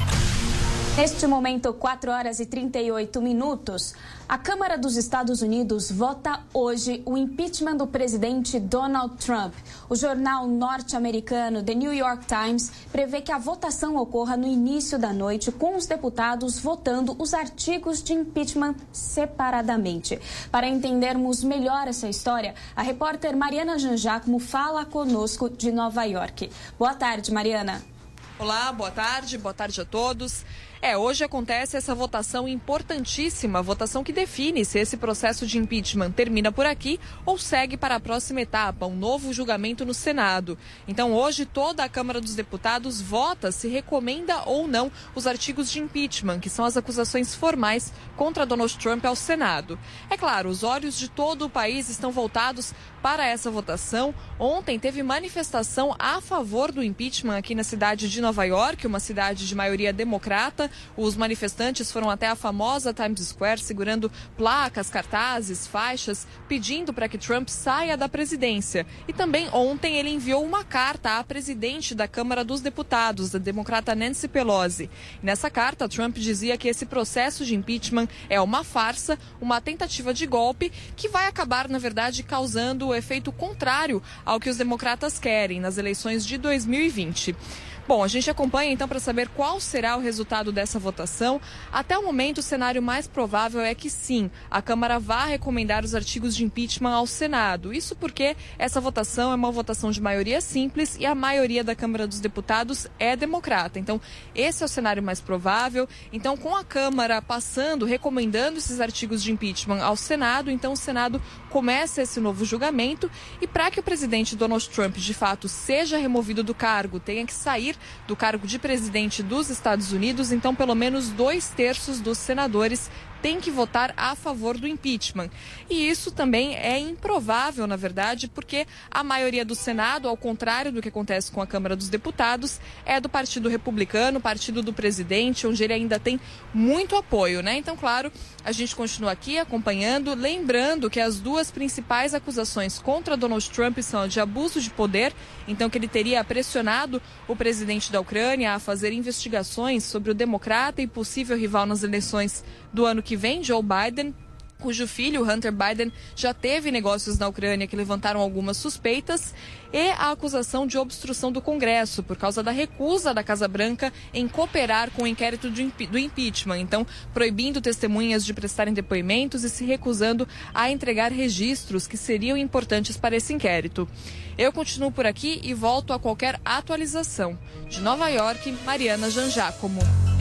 Neste momento, quatro horas e trinta e oito minutos, a Câmara dos Estados Unidos vota hoje o impeachment do presidente Donald Trump. O jornal norte-americano The New York Times prevê que a votação ocorra no início da noite, com os deputados votando os artigos de impeachment separadamente. Para entendermos melhor essa história, a repórter Mariana Janjacomo fala conosco de Nova York. Boa tarde, Mariana. Olá, boa tarde, boa tarde a todos. É, hoje acontece essa votação importantíssima, votação que define se esse processo de impeachment termina por aqui ou segue para a próxima etapa, um novo julgamento no Senado. Então, hoje, toda a Câmara dos Deputados vota se recomenda ou não os artigos de impeachment, que são as acusações formais contra Donald Trump ao Senado. É claro, os olhos de todo o país estão voltados para essa votação. Ontem teve manifestação a favor do impeachment aqui na cidade de Nova York, uma cidade de maioria democrata. Os manifestantes foram até a famosa Times Square segurando placas, cartazes, faixas, pedindo para que Trump saia da presidência. E também ontem ele enviou uma carta à presidente da Câmara dos Deputados, a democrata Nancy Pelosi. Nessa carta, Trump dizia que esse processo de impeachment é uma farsa, uma tentativa de golpe que vai acabar, na verdade, causando o efeito contrário ao que os democratas querem nas eleições de dois mil e vinte. Bom, a gente acompanha então para saber qual será o resultado dessa votação. Até o momento, o cenário mais provável é que sim, a Câmara vá recomendar os artigos de impeachment ao Senado. Isso porque essa votação é uma votação de maioria simples e a maioria da Câmara dos Deputados é democrata. Então, esse é o cenário mais provável. Então, com a Câmara passando, recomendando esses artigos de impeachment ao Senado, então o Senado começa esse novo julgamento. E para que o presidente Donald Trump, de fato, seja removido do cargo, tenha que sair do cargo de presidente dos Estados Unidos, então pelo menos dois terços dos senadores tem que votar a favor do impeachment. E isso também é improvável, na verdade, porque a maioria do Senado, ao contrário do que acontece com a Câmara dos Deputados, é do Partido Republicano, partido do presidente, onde ele ainda tem muito apoio, né? Então, claro, a gente continua aqui acompanhando, lembrando que as duas principais acusações contra Donald Trump são a de abuso de poder, então que ele teria pressionado o presidente da Ucrânia a fazer investigações sobre o democrata e possível rival nas eleições do ano que vem, Joe Biden, cujo filho, Hunter Biden, já teve negócios na Ucrânia que levantaram algumas suspeitas, e a acusação de obstrução do Congresso por causa da recusa da Casa Branca em cooperar com o inquérito do, impe- do impeachment, então proibindo testemunhas de prestarem depoimentos e se recusando a entregar registros que seriam importantes para esse inquérito. Eu continuo por aqui e volto a qualquer atualização. De Nova York, Mariana Janjacomo.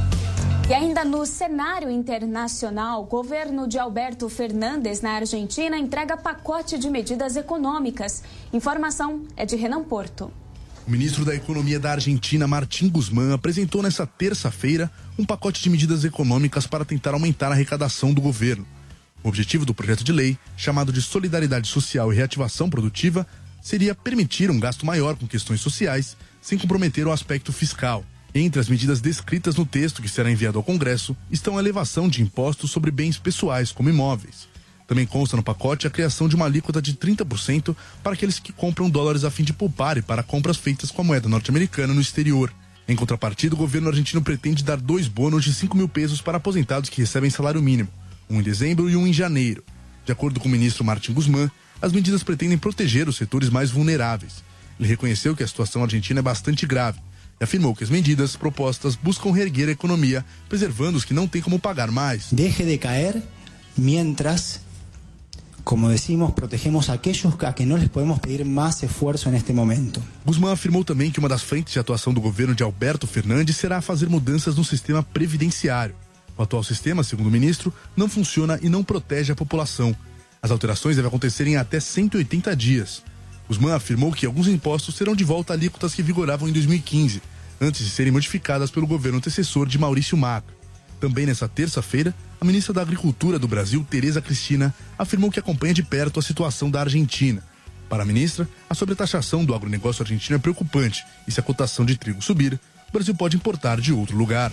E ainda no cenário internacional, o governo de Alberto Fernandes, na Argentina, entrega pacote de medidas econômicas. Informação é de Renan Porto. O ministro da Economia da Argentina, Martín Guzmán, apresentou nesta terça-feira um pacote de medidas econômicas para tentar aumentar a arrecadação do governo. O objetivo do projeto de lei, chamado de Solidariedade Social e Reativação Produtiva, seria permitir um gasto maior com questões sociais, sem comprometer o aspecto fiscal. Entre as medidas descritas no texto que será enviado ao Congresso estão a elevação de impostos sobre bens pessoais, como imóveis. Também consta no pacote a criação de uma alíquota de trinta por cento para aqueles que compram dólares a fim de poupar e para compras feitas com a moeda norte-americana no exterior. Em contrapartida, o governo argentino pretende dar dois bônus de cinco mil pesos para aposentados que recebem salário mínimo, um em dezembro e um em janeiro. De acordo com o ministro Martín Guzmán, as medidas pretendem proteger os setores mais vulneráveis. Ele reconheceu que a situação argentina é bastante grave e afirmou que as medidas propostas buscam reerguer a economia, preservando os que não têm como pagar mais. Deje de caer mientras, como decimos, protegemos a aquellos a que no les podemos pedir más esfuerzo en este momento. Guzmán afirmou também que uma das frentes de atuação do governo de Alberto Fernandes será fazer mudanças no sistema previdenciário. O atual sistema, segundo o ministro, não funciona e não protege a população. As alterações devem acontecer em até cento e oitenta dias. Guzmán afirmou que alguns impostos serão de volta a alíquotas que vigoravam em dois mil e quinze, antes de serem modificadas pelo governo antecessor de Maurício Macri. Também nessa terça-feira, a ministra da Agricultura do Brasil, Tereza Cristina, afirmou que acompanha de perto a situação da Argentina. Para a ministra, a sobretaxação do agronegócio argentino é preocupante e se a cotação de trigo subir, o Brasil pode importar de outro lugar.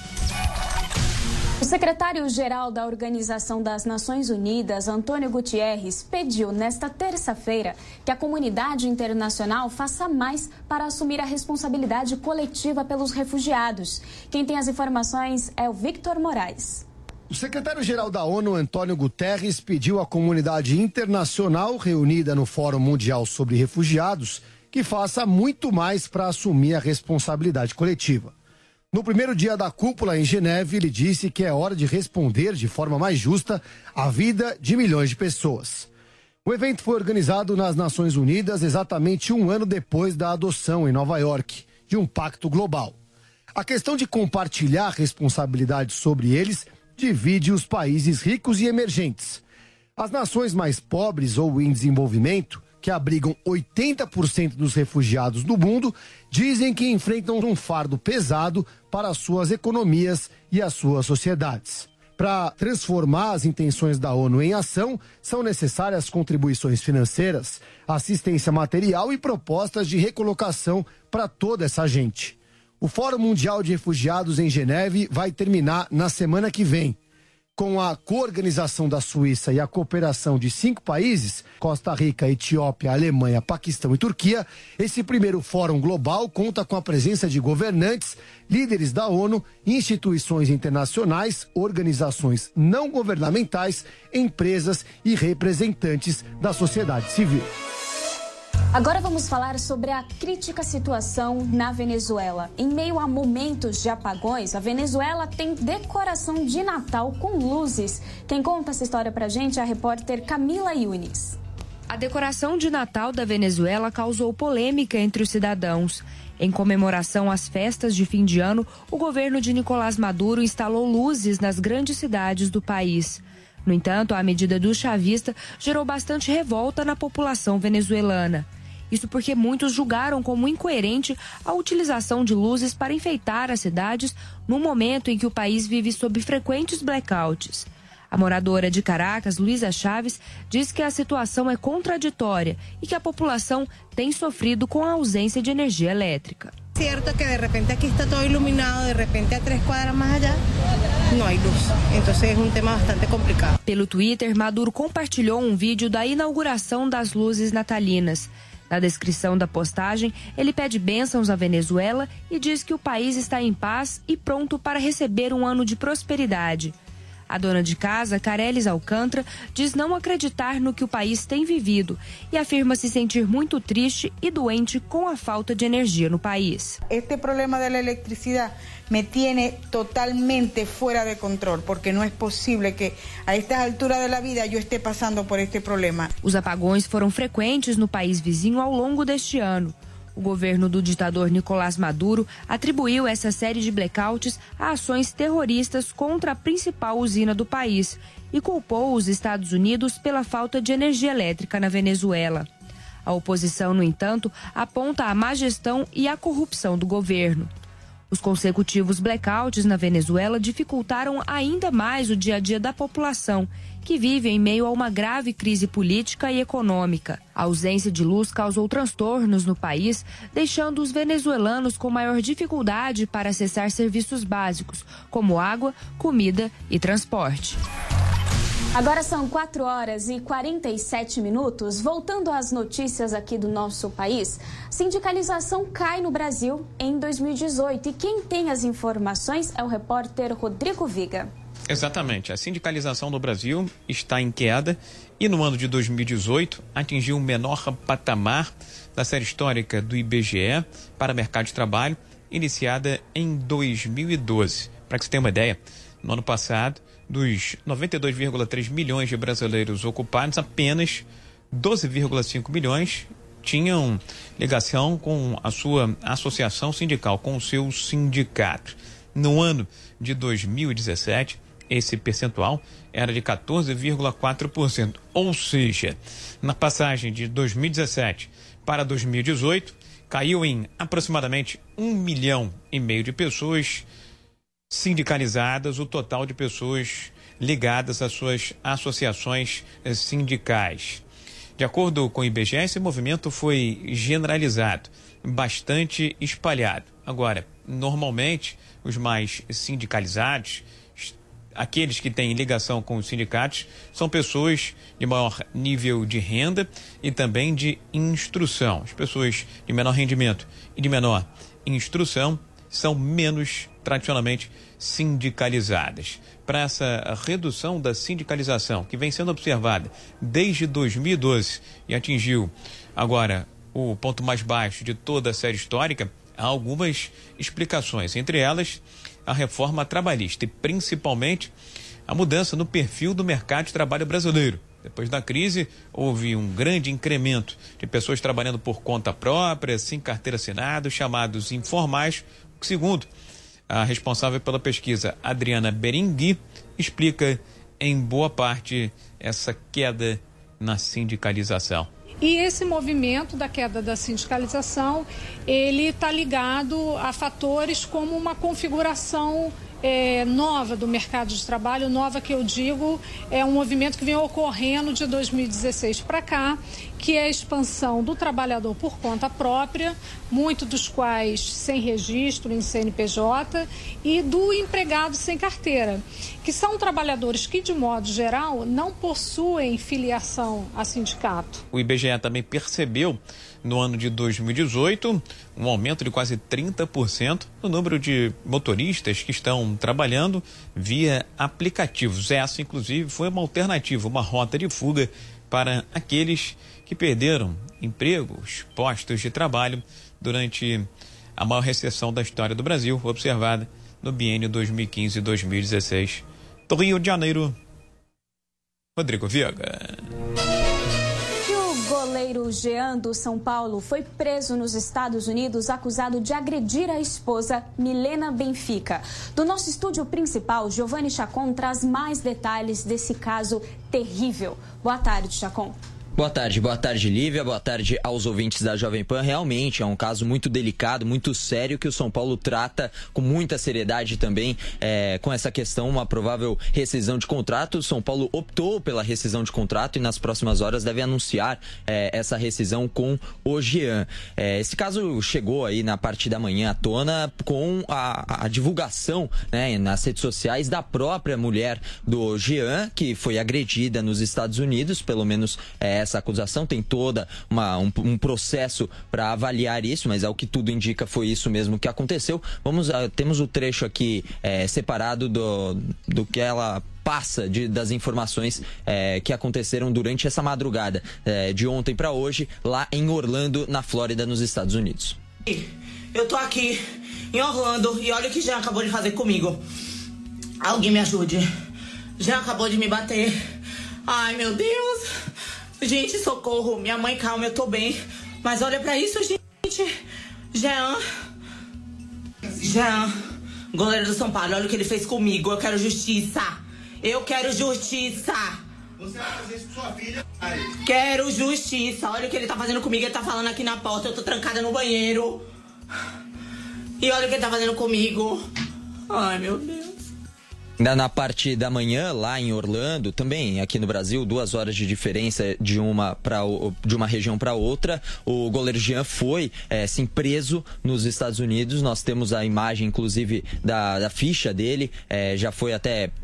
O secretário-geral da Organização das Nações Unidas, Antônio Guterres, pediu nesta terça-feira que a comunidade internacional faça mais para assumir a responsabilidade coletiva pelos refugiados. Quem tem as informações é o Victor Moraes. O secretário-geral da ONU, Antônio Guterres, pediu à comunidade internacional reunida no Fórum Mundial sobre Refugiados que faça muito mais para assumir a responsabilidade coletiva. No primeiro dia da cúpula em Geneve, ele disse que é hora de responder de forma mais justa à vida de milhões de pessoas. O evento foi organizado nas Nações Unidas exatamente um ano depois da adoção em Nova York de um pacto global. A questão de compartilhar responsabilidades sobre eles divide os países ricos e emergentes. As nações mais pobres ou em desenvolvimento, que abrigam oitenta por cento dos refugiados do mundo, dizem que enfrentam um fardo pesado para as suas economias e as suas sociedades. Para transformar as intenções da ONU em ação, são necessárias contribuições financeiras, assistência material e propostas de recolocação para toda essa gente. O Fórum Mundial de Refugiados em Geneve vai terminar na semana que vem. Com a coorganização da Suíça e a cooperação de cinco países, Costa Rica, Etiópia, Alemanha, Paquistão e Turquia, esse primeiro fórum global conta com a presença de governantes, líderes da ONU, instituições internacionais, organizações não governamentais, empresas e representantes da sociedade civil. Agora vamos falar sobre a crítica situação na Venezuela. Em meio a momentos de apagões, a Venezuela tem decoração de Natal com luzes. Quem conta essa história pra gente é a repórter Camila Yunis. A decoração de Natal da Venezuela causou polêmica entre os cidadãos. Em comemoração às festas de fim de ano, o governo de Nicolás Maduro instalou luzes nas grandes cidades do país. No entanto, a medida do chavista gerou bastante revolta na população venezuelana. Isso porque muitos julgaram como incoerente a utilização de luzes para enfeitar as cidades no momento em que o país vive sob frequentes blackouts. A moradora de Caracas, Luísa Chaves, diz que a situação é contraditória e que a população tem sofrido com a ausência de energia elétrica. Cierto que de repente aqui está todo iluminado, de repente a três quadras mais allá não há luz. Então é um tema bastante complicado. Pelo Twitter, Maduro compartilhou um vídeo da inauguração das luzes natalinas. Na descrição da postagem, ele pede bênçãos à Venezuela e diz que o país está em paz e pronto para receber um ano de prosperidade. A dona de casa, Carelis Alcântara, diz não acreditar no que o país tem vivido e afirma se sentir muito triste e doente com a falta de energia no país. Este problema da eletricidade me tiene totalmente fuera de control, porque não é possível que a estas alturas da vida eu esté passando por este problema. Os apagões foram frequentes no país vizinho ao longo deste ano. O governo do ditador Nicolás Maduro atribuiu essa série de blackouts a ações terroristas contra a principal usina do país e culpou os Estados Unidos pela falta de energia elétrica na Venezuela. A oposição, no entanto, aponta a má gestão e a corrupção do governo. Os consecutivos blackouts na Venezuela dificultaram ainda mais o dia a dia da população, que vive em meio a uma grave crise política e econômica. A ausência de luz causou transtornos no país, deixando os venezuelanos com maior dificuldade para acessar serviços básicos, como água, comida e transporte. Agora são quatro horas e quarenta e sete minutos. Voltando às notícias aqui do nosso país, sindicalização cai no Brasil em dois mil e dezoito. E quem tem as informações é o repórter Rodrigo Viga. Exatamente. A sindicalização no Brasil está em queda e no ano de dois mil e dezoito atingiu o menor patamar da série histórica do I B G E para o mercado de trabalho, iniciada em dois mil e doze. Para que você tenha uma ideia, no ano passado, dos noventa e dois vírgula três milhões de brasileiros ocupados, apenas doze vírgula cinco milhões tinham ligação com a sua associação sindical, com o seu sindicato. No ano de dois mil e dezessete, esse percentual era de quatorze vírgula quatro por cento. Ou seja, na passagem de dois mil e dezessete para dois mil e dezoito, caiu em aproximadamente um milhão e meio de pessoas sindicalizadas, o total de pessoas ligadas às suas associações sindicais. De acordo com o I B G E, esse movimento foi generalizado, bastante espalhado. Agora, normalmente, os mais sindicalizados, aqueles que têm ligação com os sindicatos, são pessoas de maior nível de renda e também de instrução. As pessoas de menor rendimento e de menor instrução são menos tradicionalmente sindicalizadas. Para essa redução da sindicalização, que vem sendo observada desde dois mil e doze e atingiu agora o ponto mais baixo de toda a série histórica, há algumas explicações, entre elas a reforma trabalhista e principalmente a mudança no perfil do mercado de trabalho brasileiro. Depois da crise, houve um grande incremento de pessoas trabalhando por conta própria, sem carteira assinada, chamados informais, que, segundo a responsável pela pesquisa, Adriana Berengui, explica em boa parte essa queda na sindicalização. E esse movimento da queda da sindicalização, ele está ligado a fatores como uma configuração é, nova do mercado de trabalho, nova que eu digo, é um movimento que vem ocorrendo de dois mil e dezesseis para cá, que é a expansão do trabalhador por conta própria, muito dos quais sem registro em C N P J, e do empregado sem carteira, que são trabalhadores que, de modo geral, não possuem filiação a sindicato. O I B G E também percebeu, no ano de dois mil e dezoito, um aumento de quase trinta por cento no número de motoristas que estão trabalhando via aplicativos. Essa, inclusive, foi uma alternativa, uma rota de fuga para aqueles que perderam empregos, postos de trabalho durante a maior recessão da história do Brasil, observada no biênio dois mil e quinze e dois mil e dezesseis. Do Rio de Janeiro, Rodrigo Viega. O goleiro Jean do São Paulo foi preso nos Estados Unidos acusado de agredir a esposa Milena Benfica. Do nosso estúdio principal, Giovanni Chacon traz mais detalhes desse caso terrível. Boa tarde, Chacon. Boa tarde, boa tarde, Lívia, boa tarde aos ouvintes da Jovem Pan. Realmente é um caso muito delicado, muito sério, que o São Paulo trata com muita seriedade também, é, com essa questão, uma provável rescisão de contrato. O São Paulo optou pela rescisão de contrato e nas próximas horas deve anunciar é, essa rescisão com o Jean. É, esse caso chegou aí na parte da manhã à tona com a, a divulgação, né, nas redes sociais da própria mulher do Jean, que foi agredida nos Estados Unidos, pelo menos é, essa acusação, tem toda uma, um, um processo para avaliar isso, mas ao que tudo indica foi isso mesmo que aconteceu. Vamos, uh, temos o trecho aqui é, separado do, do que ela passa de, das informações é, que aconteceram durante essa madrugada é, de ontem para hoje, lá em Orlando, na Flórida, nos Estados Unidos. Eu tô aqui em Orlando e olha o que Jean acabou de fazer comigo. Alguém me ajude. Jean acabou de me bater. Ai, meu Deus. Gente, socorro. Minha mãe, calma, eu tô bem. Mas olha pra isso, gente. Jean. Jean. Goleiro do São Paulo, olha o que ele fez comigo. Eu quero justiça. Eu quero justiça. Você vai fazer isso com sua filha? Quero justiça. Olha o que ele tá fazendo comigo. Ele tá falando aqui na porta. Eu tô trancada no banheiro. E olha o que ele tá fazendo comigo. Ai, meu Deus. Ainda na parte da manhã, lá em Orlando, também aqui no Brasil, duas horas de diferença de uma, pra, de uma região para outra, o goleiro Jean foi, é, sim, preso nos Estados Unidos. Nós temos a imagem, inclusive, da, da ficha dele, é, já foi até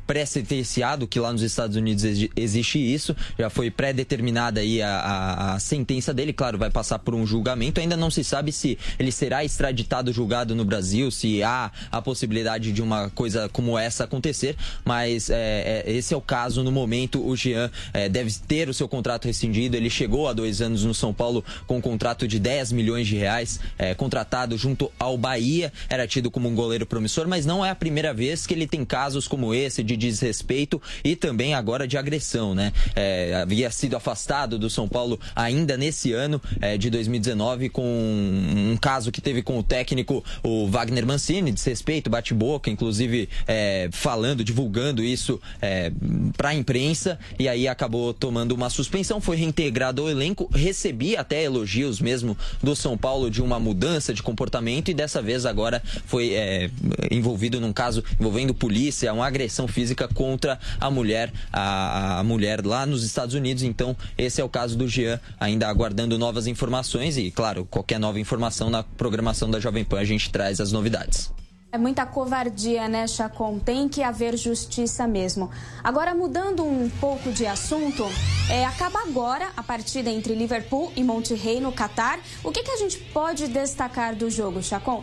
pré-sentenciado, que lá nos Estados Unidos existe isso, já foi pré-determinada aí a, a, a sentença dele, claro, vai passar por um julgamento, ainda não se sabe se ele será extraditado, julgado no Brasil, se há a possibilidade de uma coisa como essa acontecer, mas é, é, esse é o caso no momento. O Jean é, deve ter o seu contrato rescindido, ele chegou há dois anos no São Paulo com um contrato de dez milhões de reais, é, contratado junto ao Bahia, era tido como um goleiro promissor, mas não é a primeira vez que ele tem casos como esse de desrespeito e também agora de agressão, né? É, havia sido afastado do São Paulo ainda nesse ano é, de dois mil e dezenove com um caso que teve com o técnico, o Wagner Mancini, desrespeito, bate-boca, inclusive é, falando, divulgando isso é, para a imprensa, e aí acabou tomando uma suspensão, foi reintegrado ao elenco, recebia até elogios mesmo do São Paulo de uma mudança de comportamento, e dessa vez agora foi é, envolvido num caso envolvendo polícia, uma agressão física contra a mulher, a, a mulher lá nos Estados Unidos. Então esse é o caso do Jean, ainda aguardando novas informações, e claro, qualquer nova informação na programação da Jovem Pan a gente traz as novidades. É muita covardia, né, Chacon? Tem que haver justiça mesmo. Agora, mudando um pouco de assunto, é, acaba agora a partida entre Liverpool e Monterrey no Catar. O que, que a gente pode destacar do jogo, Chacon?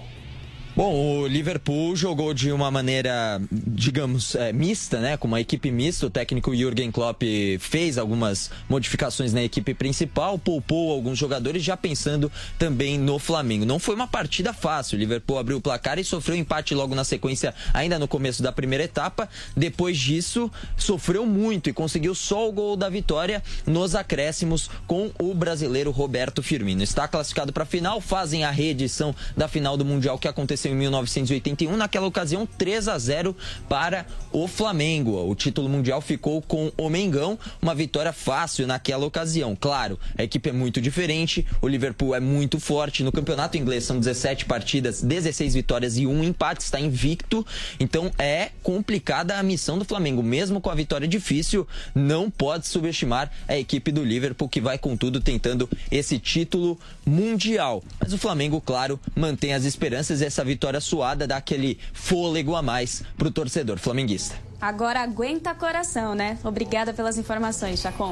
Bom, o Liverpool jogou de uma maneira, digamos, é, mista, né? Com uma equipe mista. O técnico Jürgen Klopp fez algumas modificações na equipe principal, poupou alguns jogadores, já pensando também no Flamengo. Não foi uma partida fácil. O Liverpool abriu o placar e sofreu empate logo na sequência, ainda no começo da primeira etapa. Depois disso, sofreu muito e conseguiu só o gol da vitória nos acréscimos com o brasileiro Roberto Firmino. Está classificado para a final, fazem a reedição da final do Mundial que aconteceu em mil novecentos e oitenta e um, naquela ocasião três a zero para o Flamengo. O título mundial ficou com o Mengão, uma vitória fácil naquela ocasião. Claro, a equipe é muito diferente, o Liverpool é muito forte. No campeonato inglês são dezessete partidas, dezesseis vitórias e um empate, está invicto, então é complicada a missão do Flamengo. Mesmo com a vitória difícil, não pode subestimar a equipe do Liverpool, que vai com tudo tentando esse título mundial. Mas o Flamengo, claro, mantém as esperanças, e essa vitória vitória suada dá aquele fôlego a mais pro torcedor flamenguista. Agora aguenta coração, né? Obrigada pelas informações, Chacon.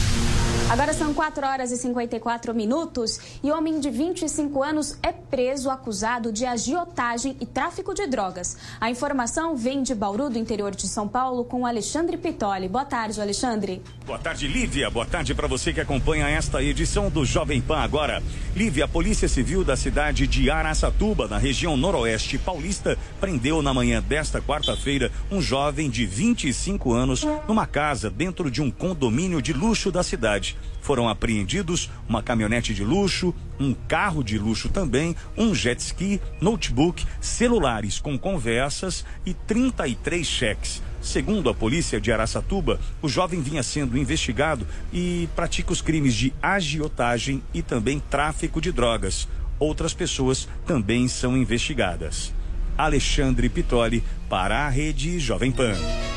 Agora são quatro horas e cinquenta e quatro minutos e homem de vinte e cinco anos é preso acusado de agiotagem e tráfico de drogas. A informação vem de Bauru, do interior de São Paulo, com o Alexandre Pitoli. Boa tarde, Alexandre. Boa tarde, Lívia. Boa tarde para você que acompanha esta edição do Jovem Pan Agora. Lívia, a Polícia Civil da cidade de Araçatuba, na região noroeste paulista, prendeu na manhã desta quarta-feira um jovem de vinte e cinco anos numa casa dentro de um condomínio de luxo da cidade. Foram apreendidos uma caminhonete de luxo, um carro de luxo também, um jet ski, notebook, celulares com conversas e trinta e três cheques. Segundo a polícia de Araçatuba, o jovem vinha sendo investigado e pratica os crimes de agiotagem e também tráfico de drogas. Outras pessoas também são investigadas. Alexandre Pitoli para a Rede Jovem Pan.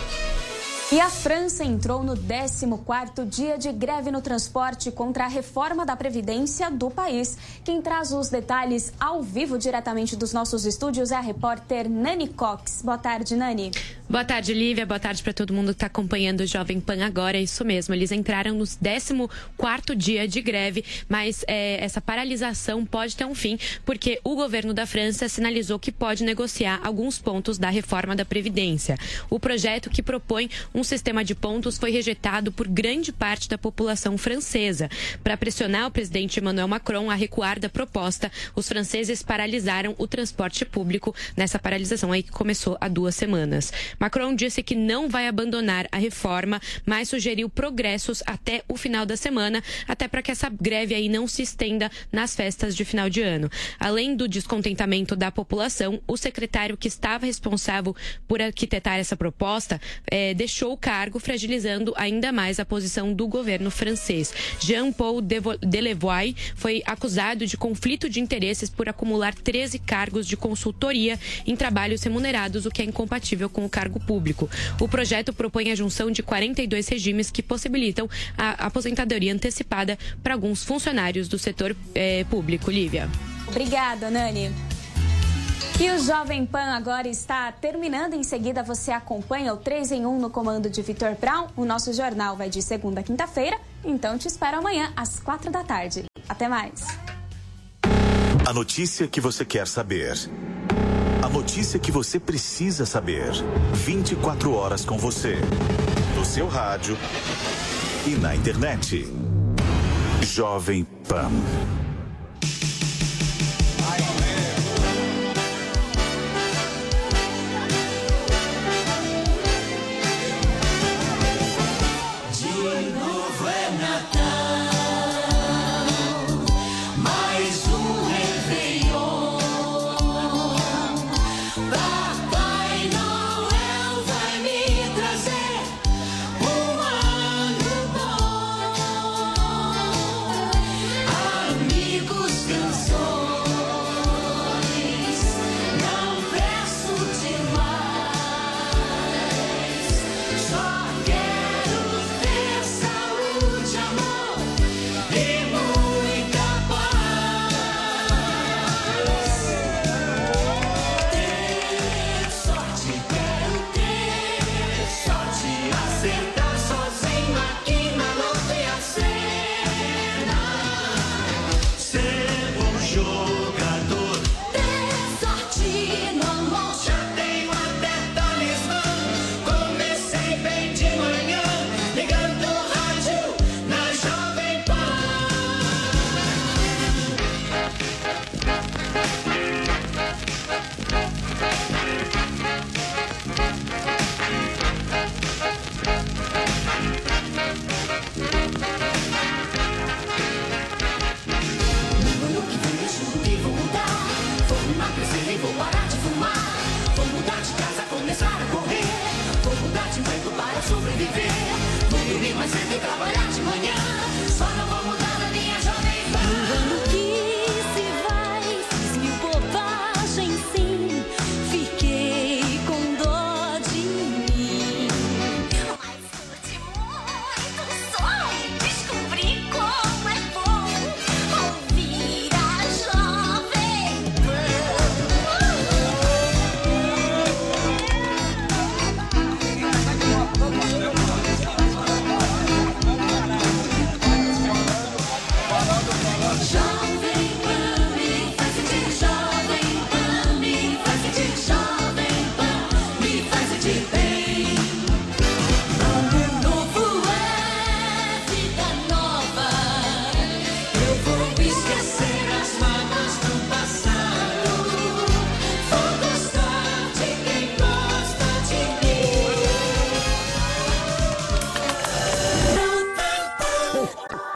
E a França entrou no décimo quarto dia de greve no transporte contra a reforma da Previdência do país. Quem traz os detalhes ao vivo diretamente dos nossos estúdios é a repórter Nani Cox. Boa tarde, Nani. Boa tarde, Lívia. Boa tarde para todo mundo que está acompanhando o Jovem Pan Agora. É isso mesmo, eles entraram no décimo quarto dia de greve, mas é, essa paralisação pode ter um fim, porque o governo da França sinalizou que pode negociar alguns pontos da reforma da Previdência. O projeto, que propõe um sistema de pontos, foi rejeitado por grande parte da população francesa. Para pressionar o presidente Emmanuel Macron a recuar da proposta, os franceses paralisaram o transporte público nessa paralisação aí que começou há duas semanas. Macron disse que não vai abandonar a reforma, mas sugeriu progressos até o final da semana, até para que essa greve aí não se estenda nas festas de final de ano. Além do descontentamento da população, o secretário que estava responsável por arquitetar essa proposta eh, deixou o cargo, fragilizando ainda mais a posição do governo francês. Jean-Paul Delevoye foi acusado de conflito de interesses por acumular treze cargos de consultoria em trabalhos remunerados, o que é incompatível com o cargo público. O projeto propõe a junção de quarenta e dois regimes que possibilitam a aposentadoria antecipada para alguns funcionários do setor eh, público. Lívia. Obrigada, Nani. E o Jovem Pan agora está terminando. Em seguida, você acompanha o três em um no comando de Vitor Brown. O nosso jornal vai de segunda a quinta-feira. Então, te espero amanhã, às quatro da tarde. Até mais. A notícia que você quer saber. A notícia que você precisa saber. vinte e quatro horas com você. No seu rádio e na internet. Jovem Pan.